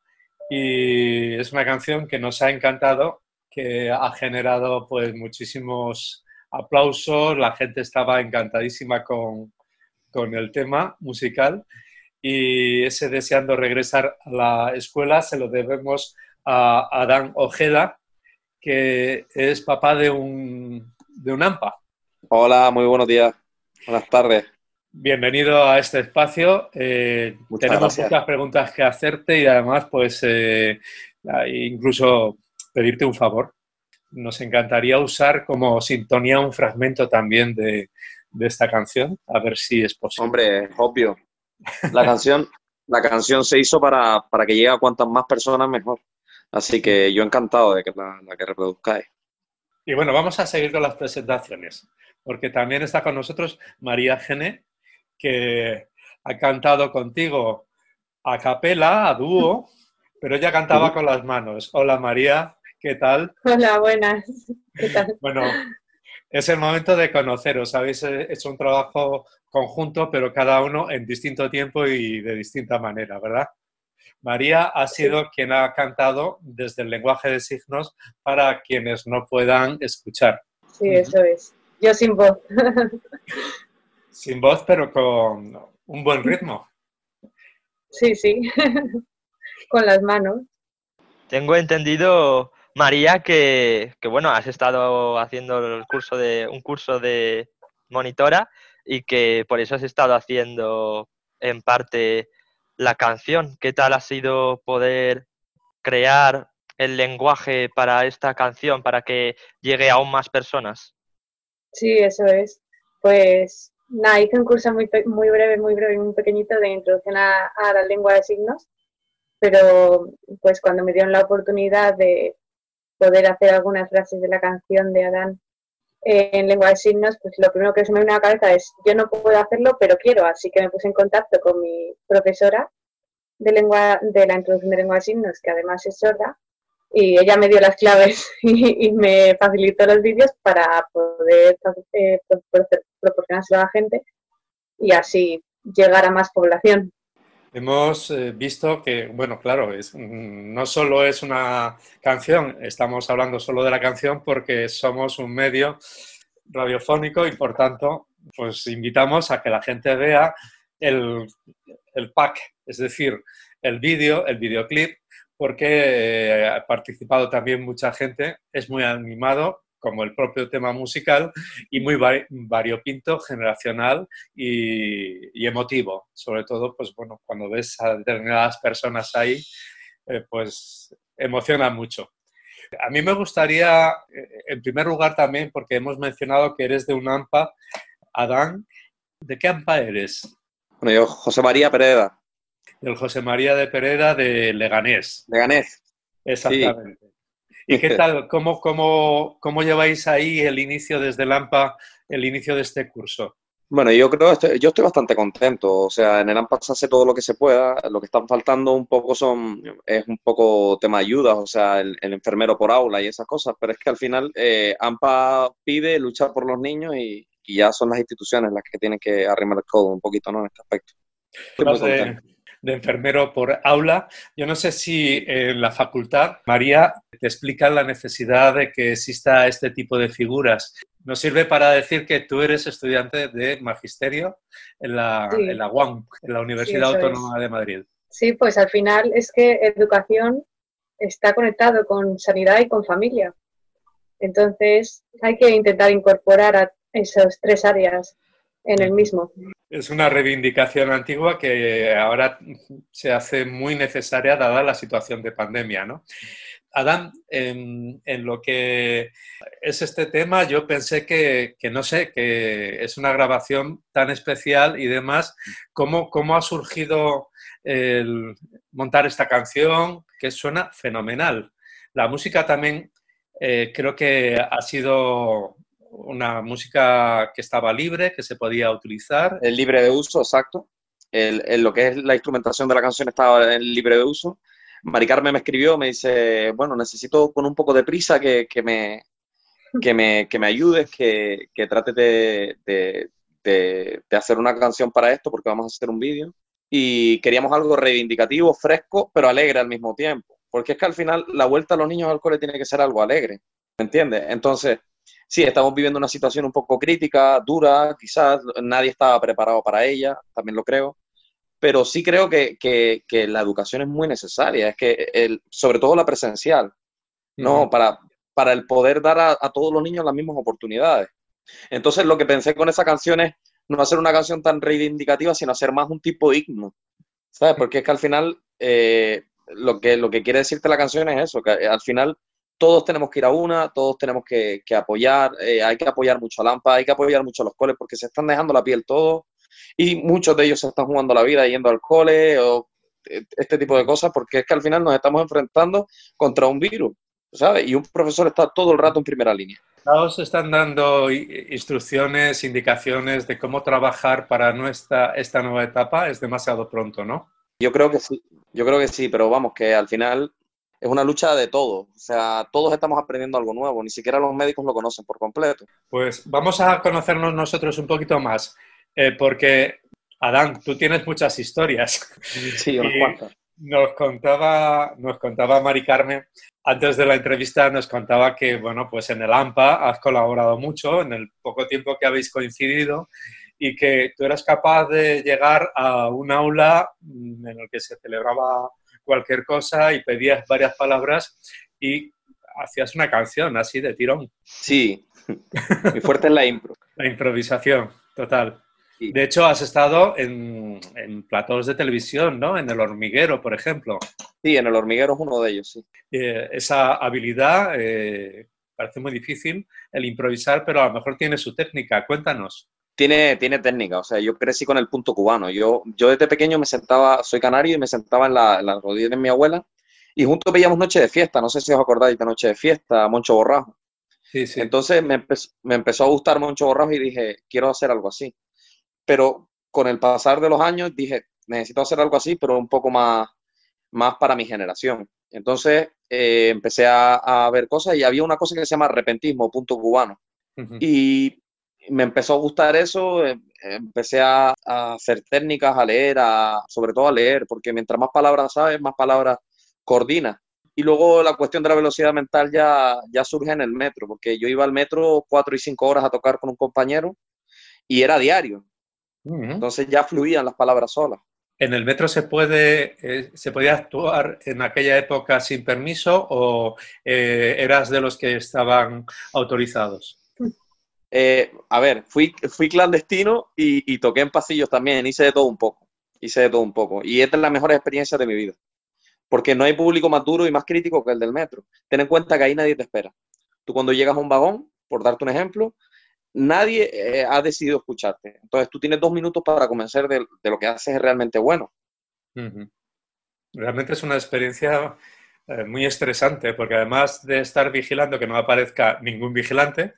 y es una canción que nos ha encantado, que ha generado pues muchísimos aplausos, la gente estaba encantadísima con, con el tema musical y ese deseando regresar a la escuela se lo debemos a Adán Ojeda, que es papá de un, de un AMPA. Hola, muy buenos días. Buenas tardes. Bienvenido a este espacio. Eh, Muchas tenemos gracias. muchas preguntas que hacerte y además, pues, eh, incluso pedirte un favor. Nos encantaría usar como sintonía un fragmento también de, de esta canción, a ver si es posible. Hombre, es obvio. La canción, la canción se hizo para, para que llegue a cuantas más personas mejor. Así que yo encantado de que la, la que reproduzcáis. Y bueno, vamos a seguir con las presentaciones, porque también está con nosotros María Gené, que ha cantado contigo a capela, a dúo, pero ella cantaba Uh-huh. con las manos. Hola María, ¿qué tal? Hola, buenas. ¿Qué tal? Bueno, es el momento de conoceros. Habéis hecho un trabajo conjunto, pero cada uno en distinto tiempo y de distinta manera, ¿verdad? María ha sido sí. quien ha cantado desde el lenguaje de signos para quienes no puedan escuchar. Sí, eso es. Yo sin voz. Sin voz, pero con un buen ritmo. Sí, sí, con las manos. Tengo entendido, María, que, que bueno, has estado haciendo el curso de, un curso de monitora y que por eso has estado haciendo en parte la canción. ¿Qué tal ha sido poder crear el lenguaje para esta canción para que llegue a aún más personas? Sí, eso es. Pues nada, hice un curso muy, pe- muy breve, muy breve, muy pequeñito de introducción a, a la lengua de signos, pero pues cuando me dieron la oportunidad de poder hacer algunas frases de la canción de Adán eh, en lengua de signos, pues lo primero que se me vino a la cabeza es, yo no puedo hacerlo, pero quiero, así que me puse en contacto con mi profesora de lengua de la introducción de lengua de signos, que además es sorda, y ella me dio las claves y, y me facilitó los vídeos para poder eh, proporcionárselo a la gente y así llegar a más población. Hemos eh, visto que, bueno, claro, es, mm, no solo es una canción, estamos hablando solo de la canción porque somos un medio radiofónico y por tanto, pues invitamos a que la gente vea el, el pack, es decir, el vídeo, el videoclip, porque eh, ha participado también mucha gente, es muy animado, como el propio tema musical, y muy vari- variopinto, generacional y, y emotivo. Sobre todo, pues bueno, cuando ves a determinadas personas ahí, eh, pues emociona mucho. A mí me gustaría, eh, en primer lugar también, porque hemos mencionado que eres de un AMPA, Adán, ¿de qué AMPA eres? Bueno, yo, José María Pereda, Del José María de Pereda de Leganés. de Ganés. Sí. Exactamente. ¿Y qué tal? ¿Cómo, cómo, cómo lleváis ahí el inicio desde el AMPA, el inicio de este curso? Bueno, yo creo, estoy- yo estoy bastante contento. O sea, en el AMPA se hace todo lo que se pueda. Lo que están faltando un poco son, es un poco tema de ayudas, o sea, el, el enfermero por aula y esas cosas. Pero es que al final eh, AMPA pide, lucha por los niños y, y ya son las instituciones las que tienen que arrimar el codo un poquito, ¿no? En este aspecto. Estoy muy Hablas de, contento. de enfermero por aula. Yo no sé si en la facultad, María, te explica la necesidad de que exista este tipo de figuras. Nos sirve para decir que tú eres estudiante de magisterio en la, en Sí, la U A M, en la sí, Universidad eso es. Autónoma de Madrid. Sí, pues al final es que educación está conectado con sanidad y con familia. Entonces hay que intentar incorporar a esas tres áreas en el mismo. Es una reivindicación antigua que ahora se hace muy necesaria dada la situación de pandemia, ¿no? Adán, en, en lo que es este tema, yo pensé que, que, no sé, que es una grabación tan especial y demás. ¿Cómo, cómo ha surgido el montar esta canción? Que suena fenomenal. La música también eh, creo que ha sido una música que estaba libre, que se podía utilizar. Es libre de uso, exacto. El, el- lo que es la instrumentación de la canción estaba en libre de uso. Mari Carmen me escribió, me dice, bueno, necesito con un poco de prisa que, que me, que me, que me ayudes, que, que trates de, de, de, de hacer una canción para esto, porque vamos a hacer un vídeo. Y queríamos algo reivindicativo, fresco, pero alegre al mismo tiempo. Porque es que al final la vuelta a los niños al cole tiene que ser algo alegre, ¿me entiendes? Entonces, sí, estamos viviendo una situación un poco crítica, dura, quizás nadie estaba preparado para ella, también lo creo, pero sí creo que, que, que la educación es muy necesaria, es que el, sobre todo la presencial, Uh -huh. ¿no? Para, para el poder dar a, a todos los niños las mismas oportunidades. Entonces, lo que pensé con esa canción es no hacer una canción tan reivindicativa, sino hacer más un tipo himno, ¿sabes? Porque es que al final eh, lo, que, lo que quiere decirte la canción es eso, que al final todos tenemos que ir a una, todos tenemos que, que apoyar, eh, hay que apoyar mucho a Lampa, hay que apoyar mucho a los coles porque se están dejando la piel todos y muchos de ellos se están jugando la vida yendo al cole o este tipo de cosas porque es que al final nos estamos enfrentando contra un virus, ¿sabes? Y un profesor está todo el rato en primera línea. ¿Os están dando instrucciones, indicaciones de cómo trabajar para nuestra, esta nueva etapa? Es demasiado pronto, ¿no? Yo creo que sí, yo creo que sí, pero vamos, que al final es una lucha de todos. O sea, todos estamos aprendiendo algo nuevo, ni siquiera los médicos lo conocen por completo. Pues vamos a conocernos nosotros un poquito más, eh, porque, Adán, tú tienes muchas historias. Sí, unas Y cuantas. nos contaba, nos contaba Mari Carmen, antes de la entrevista nos contaba que, bueno, pues en el AMPA has colaborado mucho en el poco tiempo que habéis coincidido y que tú eras capaz de llegar a un aula en el que se celebraba cualquier cosa y pedías varias palabras y hacías una canción así de tirón. Sí, mi fuerte es la impro. La improvisación, total. Sí. De hecho, has estado en, en platós de televisión, ¿no? En El Hormiguero, por ejemplo. Sí, en El Hormiguero es uno de ellos, sí. Eh, esa habilidad eh, parece muy difícil, el improvisar, pero a lo mejor tiene su técnica. Cuéntanos. Tiene, tiene técnica, o sea, yo crecí con el punto cubano. Yo, yo desde pequeño me sentaba, soy canario y me sentaba en la, en la rodilla de mi abuela y juntos veíamos Noche de Fiesta. No sé si os acordáis de Noche de Fiesta, Moncho Borrajo. Sí, sí. Entonces me, empe- me empezó a gustar Moncho Borrajo y dije, quiero hacer algo así. Pero con el pasar de los años dije, necesito hacer algo así, pero un poco más, más para mi generación. Entonces eh, empecé a, a ver cosas y había una cosa que se llama repentismo, punto cubano. Uh-huh. Y me empezó a gustar eso, eh, empecé a, a hacer técnicas, a leer, a, sobre todo a leer, porque mientras más palabras sabes, más palabras coordinas. Y luego la cuestión de la velocidad mental ya, ya surge en el metro, porque yo iba al metro cuatro y cinco horas a tocar con un compañero y era diario. Uh-huh. Entonces ya fluían las palabras solas. ¿En el metro se puede eh, se podía actuar en aquella época sin permiso o eh, eras de los que estaban autorizados? Eh, a ver, fui, fui clandestino y, y toqué en pasillos también, hice de todo un poco, hice de todo un poco. Y esta es la mejor experiencia de mi vida, porque no hay público más duro y más crítico que el del metro. Ten en cuenta que ahí nadie te espera. Tú cuando llegas a un vagón, por darte un ejemplo, nadie eh, ha decidido escucharte. Entonces tú tienes dos minutos para convencer de, de lo que haces es realmente bueno. Uh-huh. Realmente es una experiencia eh, muy estresante, porque además de estar vigilando que no aparezca ningún vigilante,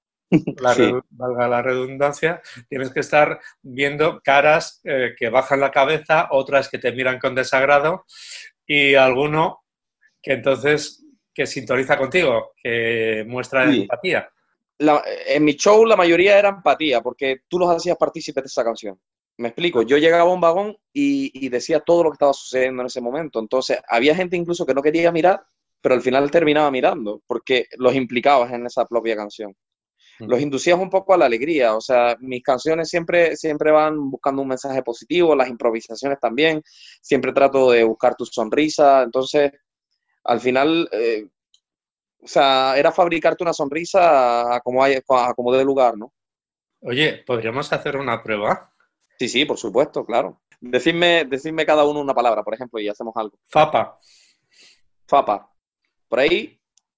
la Sí. valga la redundancia, tienes que estar viendo caras eh, que bajan la cabeza, otras que te miran con desagrado y alguno que entonces que sintoniza contigo, que muestra Sí. empatía. La, en mi show la mayoría era empatía, porque tú los hacías partícipes de esa canción. Me explico, yo llegaba a un vagón y, y decía todo lo que estaba sucediendo en ese momento. Entonces, había gente incluso que no quería mirar, pero al final terminaba mirando, porque los implicabas en esa propia canción. Los inducías un poco a la alegría. O sea, mis canciones siempre, siempre van buscando un mensaje positivo, las improvisaciones también. Siempre trato de buscar tu sonrisa. Entonces, al final, eh, o sea, era fabricarte una sonrisa a como, hay, a como dé lugar, ¿no? Oye, ¿podríamos hacer una prueba? Sí, sí, por supuesto, claro. Decidme, decidme cada uno una palabra, por ejemplo, y hacemos algo. Fapa. Fapa. Por ahí.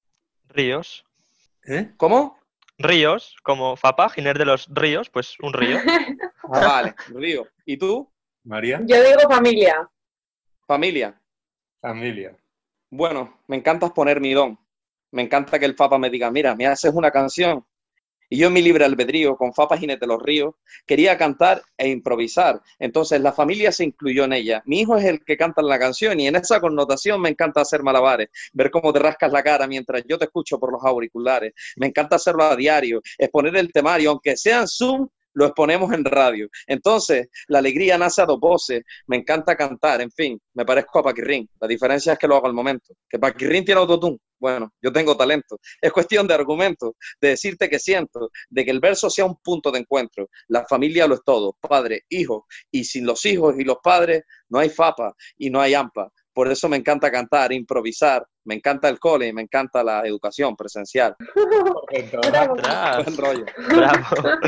Ríos. ¿Eh? ¿Cómo? Ríos, como Fapa, Giner de los Ríos, pues un río. Ah, vale, río. ¿Y tú? María. Yo digo familia. Familia. Familia. Bueno, me encanta poner mi don. Me encanta que el Fapa me diga, mira, me haces una canción. Y yo en mi libre albedrío, con Fapa Jinete de los Ríos, quería cantar e improvisar. Entonces la familia se incluyó en ella. Mi hijo es el que canta en la canción y en esa connotación me encanta hacer malabares, ver cómo te rascas la cara mientras yo te escucho por los auriculares. Me encanta hacerlo a diario, exponer el temario, aunque sea en Zoom, lo exponemos en radio. Entonces, la alegría nace a dos voces. Me encanta cantar, en fin, me parezco a Paquirrín. La diferencia es que lo hago al momento. Que Paquirrín tiene autotune. Bueno, yo tengo talento. Es cuestión de argumento, de decirte que siento, de que el verso sea un punto de encuentro. La familia lo es todo, padre, hijo. Y sin los hijos y los padres, no hay Fapa y no hay AMPA. Por eso me encanta cantar, improvisar, me encanta el cole y me encanta la educación presencial. Bravo. Buen rollo. Bravo.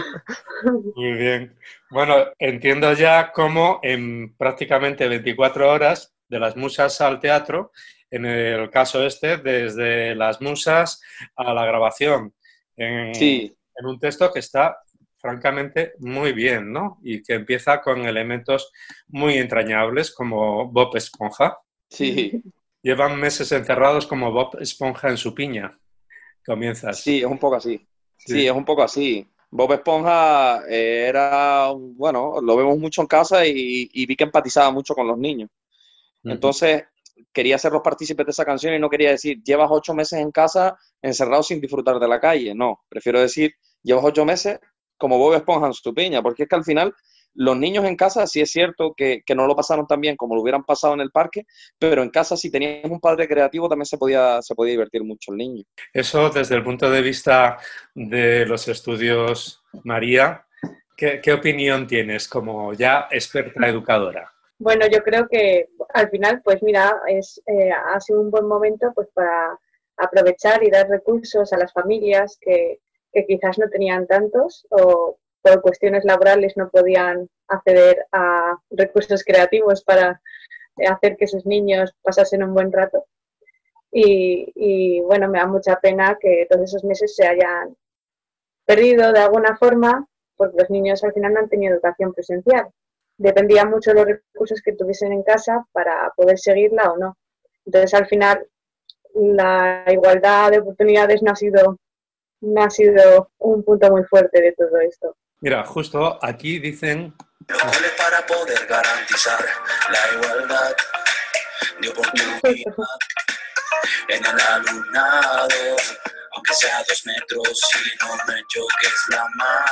Muy bien. Bueno, entiendo ya cómo en prácticamente veinticuatro horas, de las musas al teatro, en el caso este, desde las musas a la grabación, en, Sí. en un texto que está francamente muy bien, ¿no? Y que empieza con elementos muy entrañables como Bob Esponja. Sí. Llevan meses encerrados como Bob Esponja en su piña. Comienzas. Sí, es un poco así. Sí, Sí. es un poco así. Bob Esponja eh, era, bueno, lo vemos mucho en casa y, y vi que empatizaba mucho con los niños. Entonces, quería hacerlos partícipes de esa canción y no quería decir, llevas ocho meses en casa encerrado sin disfrutar de la calle. No, prefiero decir, llevas ocho meses como Bob Esponja en su piña, porque es que al final los niños en casa sí es cierto que, que no lo pasaron tan bien como lo hubieran pasado en el parque, pero en casa si tenías un padre creativo también se podía, se podía divertir mucho el niño. Eso desde el punto de vista de los estudios María, ¿Qué, qué opinión tienes como ya experta educadora? Bueno, yo creo que al final, pues mira, es, eh, ha sido un buen momento pues para aprovechar y dar recursos a las familias que, que quizás no tenían tantos o por cuestiones laborales no podían acceder a recursos creativos para hacer que sus niños pasasen un buen rato. Y, y bueno, me da mucha pena que todos esos meses se hayan perdido de alguna forma porque los niños al final no han tenido educación presencial. Dependía mucho de los recursos que tuviesen en casa para poder seguirla o no. Entonces, al final, la igualdad de oportunidades no ha sido, no ha sido un punto muy fuerte de todo esto. Mira, justo aquí dicen... Para poder garantizar la igualdad de oportunidad en el alumnado, aunque sea dos metros y no me choques la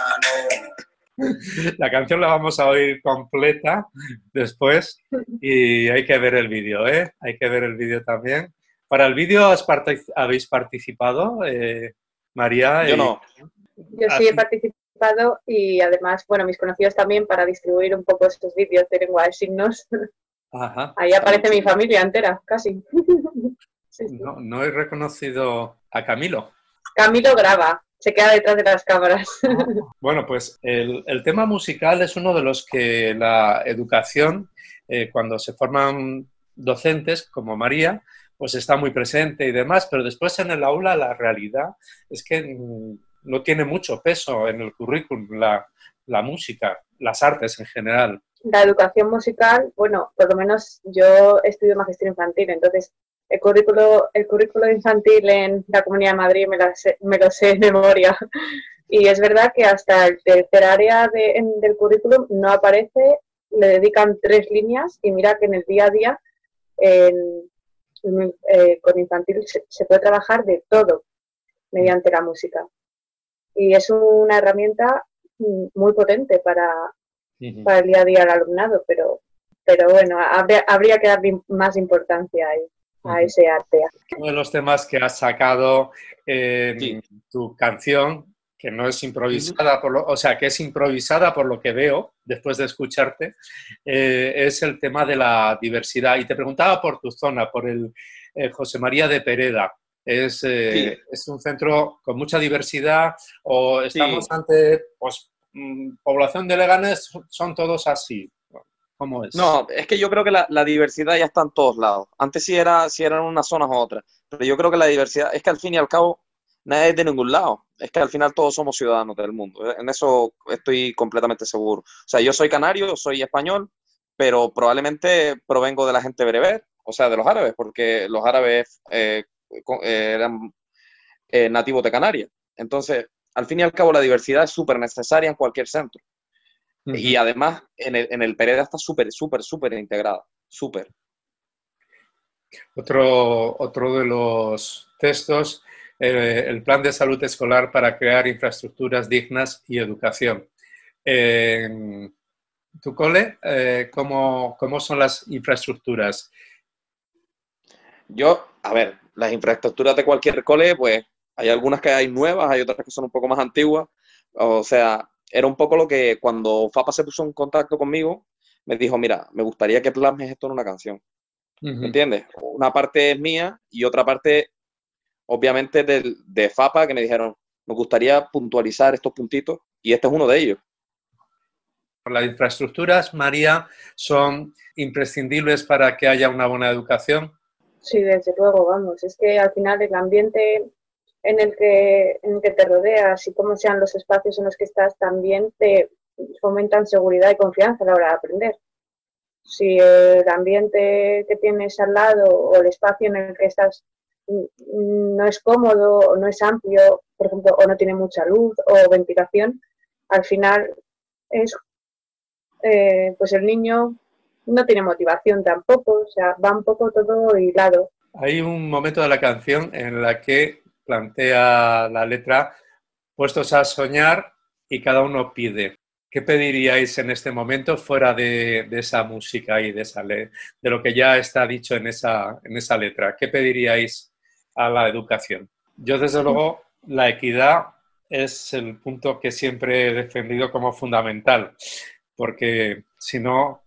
mano. La canción la vamos a oír completa después y hay que ver el vídeo, ¿eh? Hay que ver el vídeo también. ¿Para el vídeo has partic- habéis participado, eh, María? Yo Y... no. Yo sí he participado y además, bueno, mis conocidos también para distribuir un poco estos vídeos de lengua de signos. Ajá. Ahí aparece mi familia entera, casi. Sí, sí. No, no he reconocido a Camilo. Camilo graba, se queda detrás de las cámaras. Bueno, pues el, el tema musical es uno de los que la educación, eh, cuando se forman docentes como María, pues está muy presente y demás, pero después en el aula la realidad es que mm, no tiene mucho peso en el currículum la, la música, las artes en general. La educación musical, bueno, por lo menos yo estudio magisterio infantil, entonces el currículo, el currículo infantil en la Comunidad de Madrid me, la sé, me lo sé de memoria. Y es verdad que hasta el tercer área de, en, del currículum no aparece, le dedican tres líneas y mira que en el día a día en, en, eh, con infantil se, se puede trabajar de todo mediante la música. Y es una herramienta muy potente para, uh-huh. para el día a día del alumnado, pero, pero bueno, habría, habría que darle más importancia ahí, a uh-huh. ese arte. Uno de los temas que has sacado en sí. tu canción, que no es improvisada, uh-huh. por lo, o sea, que es improvisada por lo que veo después de escucharte, eh, es el tema de la diversidad. Y te preguntaba por tu zona, por el eh, José María de Pereda. Es, eh, sí. es un centro con mucha diversidad o estamos sí. ante pues, mmm, población de Leganés, son todos así. ¿Cómo es? No, es que yo creo que la, la diversidad ya está en todos lados. Antes sí, era, sí eran unas zonas u otras, pero yo creo que la diversidad es que al fin y al cabo nadie es de ningún lado. Es que al final todos somos ciudadanos del mundo. En eso estoy completamente seguro. O sea, yo soy canario, soy español, pero probablemente provengo de la gente bereber, o sea, de los árabes, porque los árabes eh, eran eh, nativos de Canarias. Entonces, al fin y al cabo, la diversidad es súper necesaria en cualquier centro. Uh-huh. Y además, en el, en el Pereda está súper, súper, súper integrada. Súper. Otro, otro de los textos, eh, el Plan de Salud Escolar para crear infraestructuras dignas y educación. Eh, ¿Tu cole, eh, ¿cómo, cómo son las infraestructuras? Yo, a ver, las infraestructuras de cualquier cole, pues hay algunas que hay nuevas, hay otras que son un poco más antiguas. O sea, era un poco lo que cuando FAPA se puso en contacto conmigo, me dijo, mira, me gustaría que plasmes esto en una canción. Uh-huh. ¿Me entiendes? Una parte es mía y otra parte, obviamente, de, de FAPA, que me dijeron, me gustaría puntualizar estos puntitos y este es uno de ellos. Las infraestructuras, María, son imprescindibles para que haya una buena educación. Sí, desde luego, vamos. Es que al final el ambiente en el que, en el que te rodeas y cómo sean los espacios en los que estás también te fomentan seguridad y confianza a la hora de aprender. Si el ambiente que tienes al lado o el espacio en el que estás no es cómodo o no es amplio, por ejemplo, o no tiene mucha luz o ventilación, al final es eh, pues el niño no tiene motivación tampoco, o sea, va un poco todo hilado. Hay un momento de la canción en la que plantea la letra, puestos a soñar y cada uno pide. ¿Qué pediríais en este momento fuera de, de esa música y de, esa le, de lo que ya está dicho en esa, en esa letra? ¿Qué pediríais a la educación? Yo, desde luego, la equidad es el punto que siempre he defendido como fundamental, porque si no,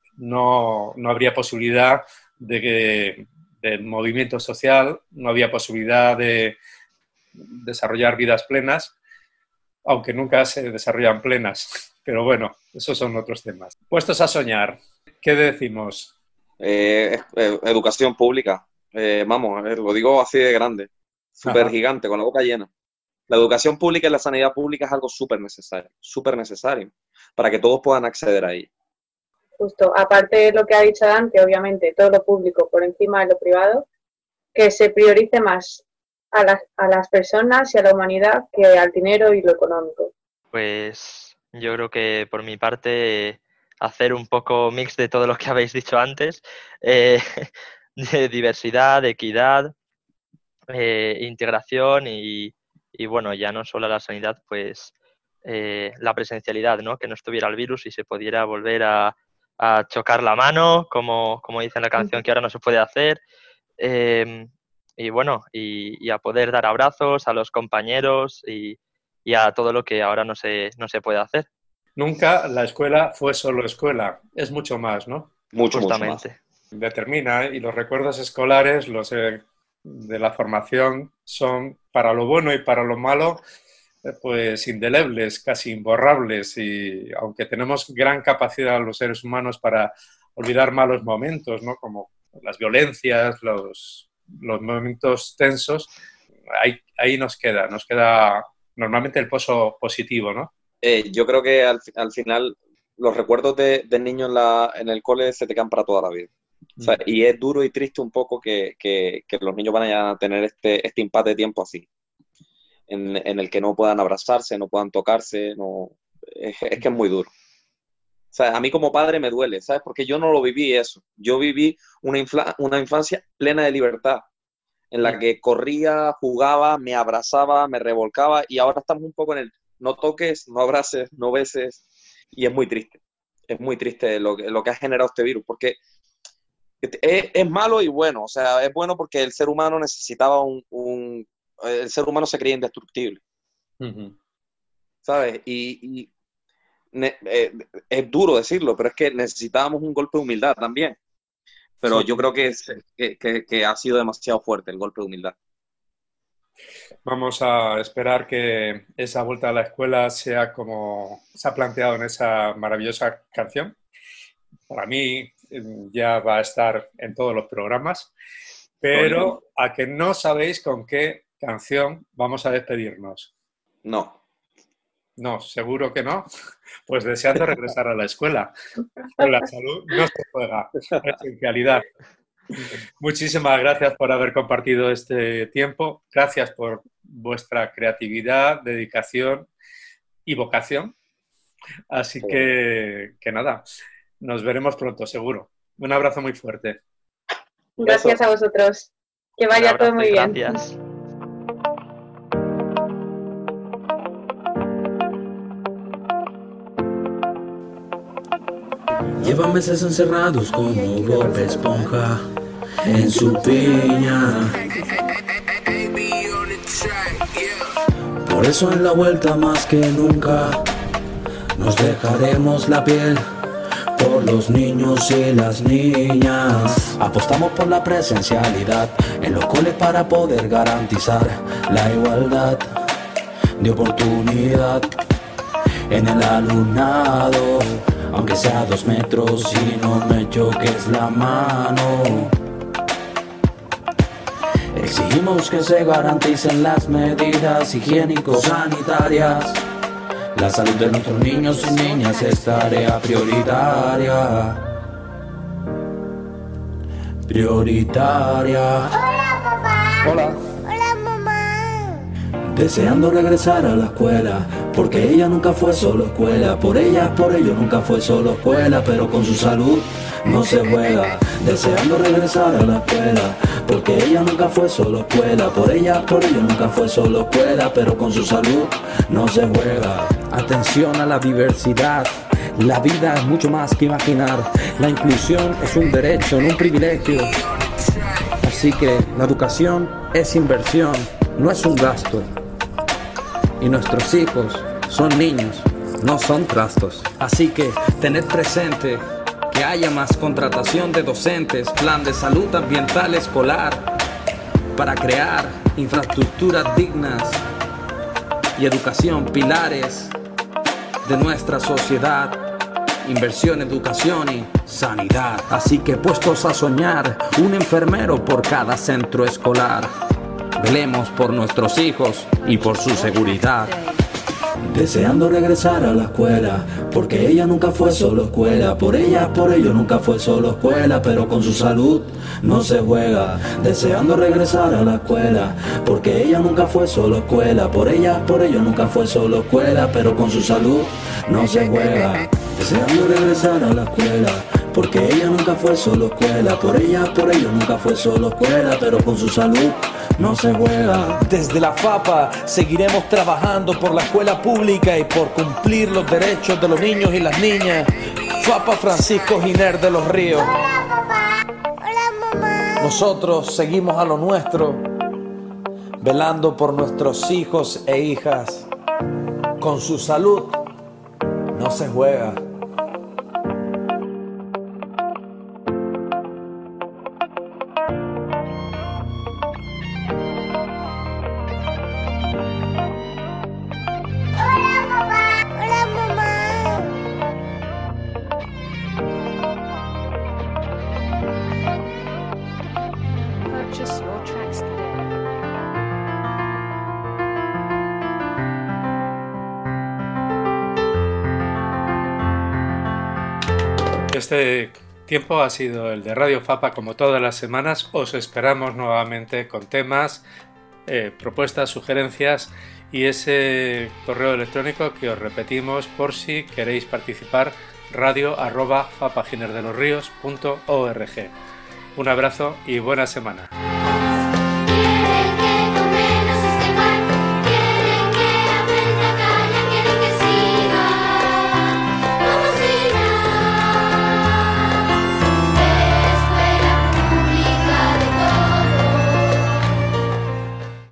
no, no habría posibilidad de que, del movimiento social, no había posibilidad de desarrollar vidas plenas, aunque nunca se desarrollan plenas. Pero bueno, esos son otros temas. Puestos a soñar, ¿qué decimos? Eh, eh, educación pública. Eh, vamos, a ver, lo digo así de grande, súper gigante, con la boca llena. La educación pública y la sanidad pública es algo súper necesario, súper necesario, para que todos puedan acceder a ella. Justo, aparte de lo que ha dicho Dan, que obviamente todo lo público por encima de lo privado, que se priorice más a las, a las personas y a la humanidad que al dinero y lo económico. Pues yo creo que por mi parte hacer un poco mix de todo lo que habéis dicho antes, eh, de diversidad, de equidad, eh, integración y, y bueno, ya no solo la sanidad, pues eh, la presencialidad, ¿no? Que no estuviera el virus y se pudiera volver a, a chocar la mano, como, como dice en la canción, que ahora no se puede hacer. Eh, y bueno, y, y a poder dar abrazos a los compañeros y, y a todo lo que ahora no se, no se puede hacer. Nunca la escuela fue solo escuela, es mucho más, ¿no? Mucho, Justamente. mucho más. Determina, y los recuerdos escolares, los eh, de la formación, son para lo bueno y para lo malo, eh, pues indelebles, casi imborrables, y aunque tenemos gran capacidad los seres humanos para olvidar malos momentos, ¿no? Como las violencias, los, los momentos tensos, ahí, ahí nos queda, nos queda normalmente el pozo positivo, ¿no? Eh, yo creo que al, al final los recuerdos de, de niño en, la, en el cole se te quedan para toda la vida. O sea, y es duro y triste un poco que, que, que los niños van a tener este, este impasse de tiempo así, en, en el que no puedan abrazarse, no puedan tocarse, no, es, es que es muy duro. O sea, a mí como padre me duele, ¿sabes? Porque yo no lo viví eso. Yo viví una, infla, una infancia plena de libertad, en la que corría, jugaba, me abrazaba, me revolcaba, y ahora estamos un poco en el no toques, no abraces, no beses, y es muy triste. Es muy triste lo que, lo que ha generado este virus, porque es, es malo y bueno. O sea, es bueno porque el ser humano necesitaba un... un el ser humano se creía indestructible. Uh-huh. ¿Sabes? Y, y ne, eh, es duro decirlo, pero es que necesitábamos un golpe de humildad también. Pero sí, yo creo que, es, que, que, que ha sido demasiado fuerte el golpe de humildad. Vamos a esperar que esa vuelta a la escuela sea como se ha planteado en esa maravillosa canción. Para mí ya va a estar en todos los programas, pero a que no sabéis con qué canción vamos a despedirnos. No. No, seguro que no. Pues deseando regresar a la escuela. Con la salud no se juega, presencialidad. Muchísimas gracias por haber compartido este tiempo. Gracias por vuestra creatividad, dedicación y vocación. Así que, que nada, nos veremos pronto, seguro. Un abrazo muy fuerte. Gracias a vosotros. Que vaya todo muy bien. Gracias. Llevan meses encerrados como Bob Esponja en su piña. Por eso en la vuelta más que nunca nos dejaremos la piel por los niños y las niñas. Apostamos por la presencialidad en los coles para poder garantizar la igualdad de oportunidad en el alumnado. Aunque sea dos metros y no me choques la mano. Exigimos que se garanticen las medidas higiénico-sanitarias. La salud de nuestros niños y niñas es tarea prioritaria. Prioritaria. Hola, papá. Hola. Hola, mamá. Deseando regresar a la escuela, porque ella nunca fue solo escuela. Por ella, por ello nunca fue solo escuela, pero con su salud no se juega. Deseando regresar a la escuela, porque ella nunca fue solo escuela. Por ella, por ello nunca fue solo escuela, pero con su salud no se juega. Atención a la diversidad. La vida es mucho más que imaginar. La inclusión es un derecho, no un privilegio. Así que la educación es inversión, no es un gasto. y nuestros hijos son niños, no son trastos. Así que tened presente que haya más contratación de docentes, plan de salud ambiental escolar para crear infraestructuras dignas y educación, pilares de nuestra sociedad, inversión, educación y sanidad. Así que puestos a soñar, un enfermero por cada centro escolar. Velemos por nuestros hijos y por su seguridad. Deseando regresar a la escuela, porque ella nunca fue solo escuela. Por ella, por ello nunca fue solo escuela, pero con su salud no se juega. Deseando regresar a la escuela, porque ella nunca fue solo escuela. Por ella, por ello nunca fue solo escuela, pero con su salud no se juega. Deseando regresar a la escuela, porque ella nunca fue solo escuela. Por ella, por ello nunca fue solo escuela, pero con su salud no se juega. Desde la FAPA seguiremos trabajando por la escuela pública y por cumplir los derechos de los niños y las niñas. FAPA Francisco Giner de los Ríos. Hola, papá. Hola, mamá. Nosotros seguimos a lo nuestro, velando por nuestros hijos e hijas. Con su salud no se juega. Purchase your tracks today. Este tiempo ha sido el de Radio Fapa, como todas las semanas. Os esperamos nuevamente con temas, eh, propuestas, sugerencias y ese correo electrónico que os repetimos por si queréis participar, radio arroba fapaginerdelosrios punto org. Un abrazo y buena semana.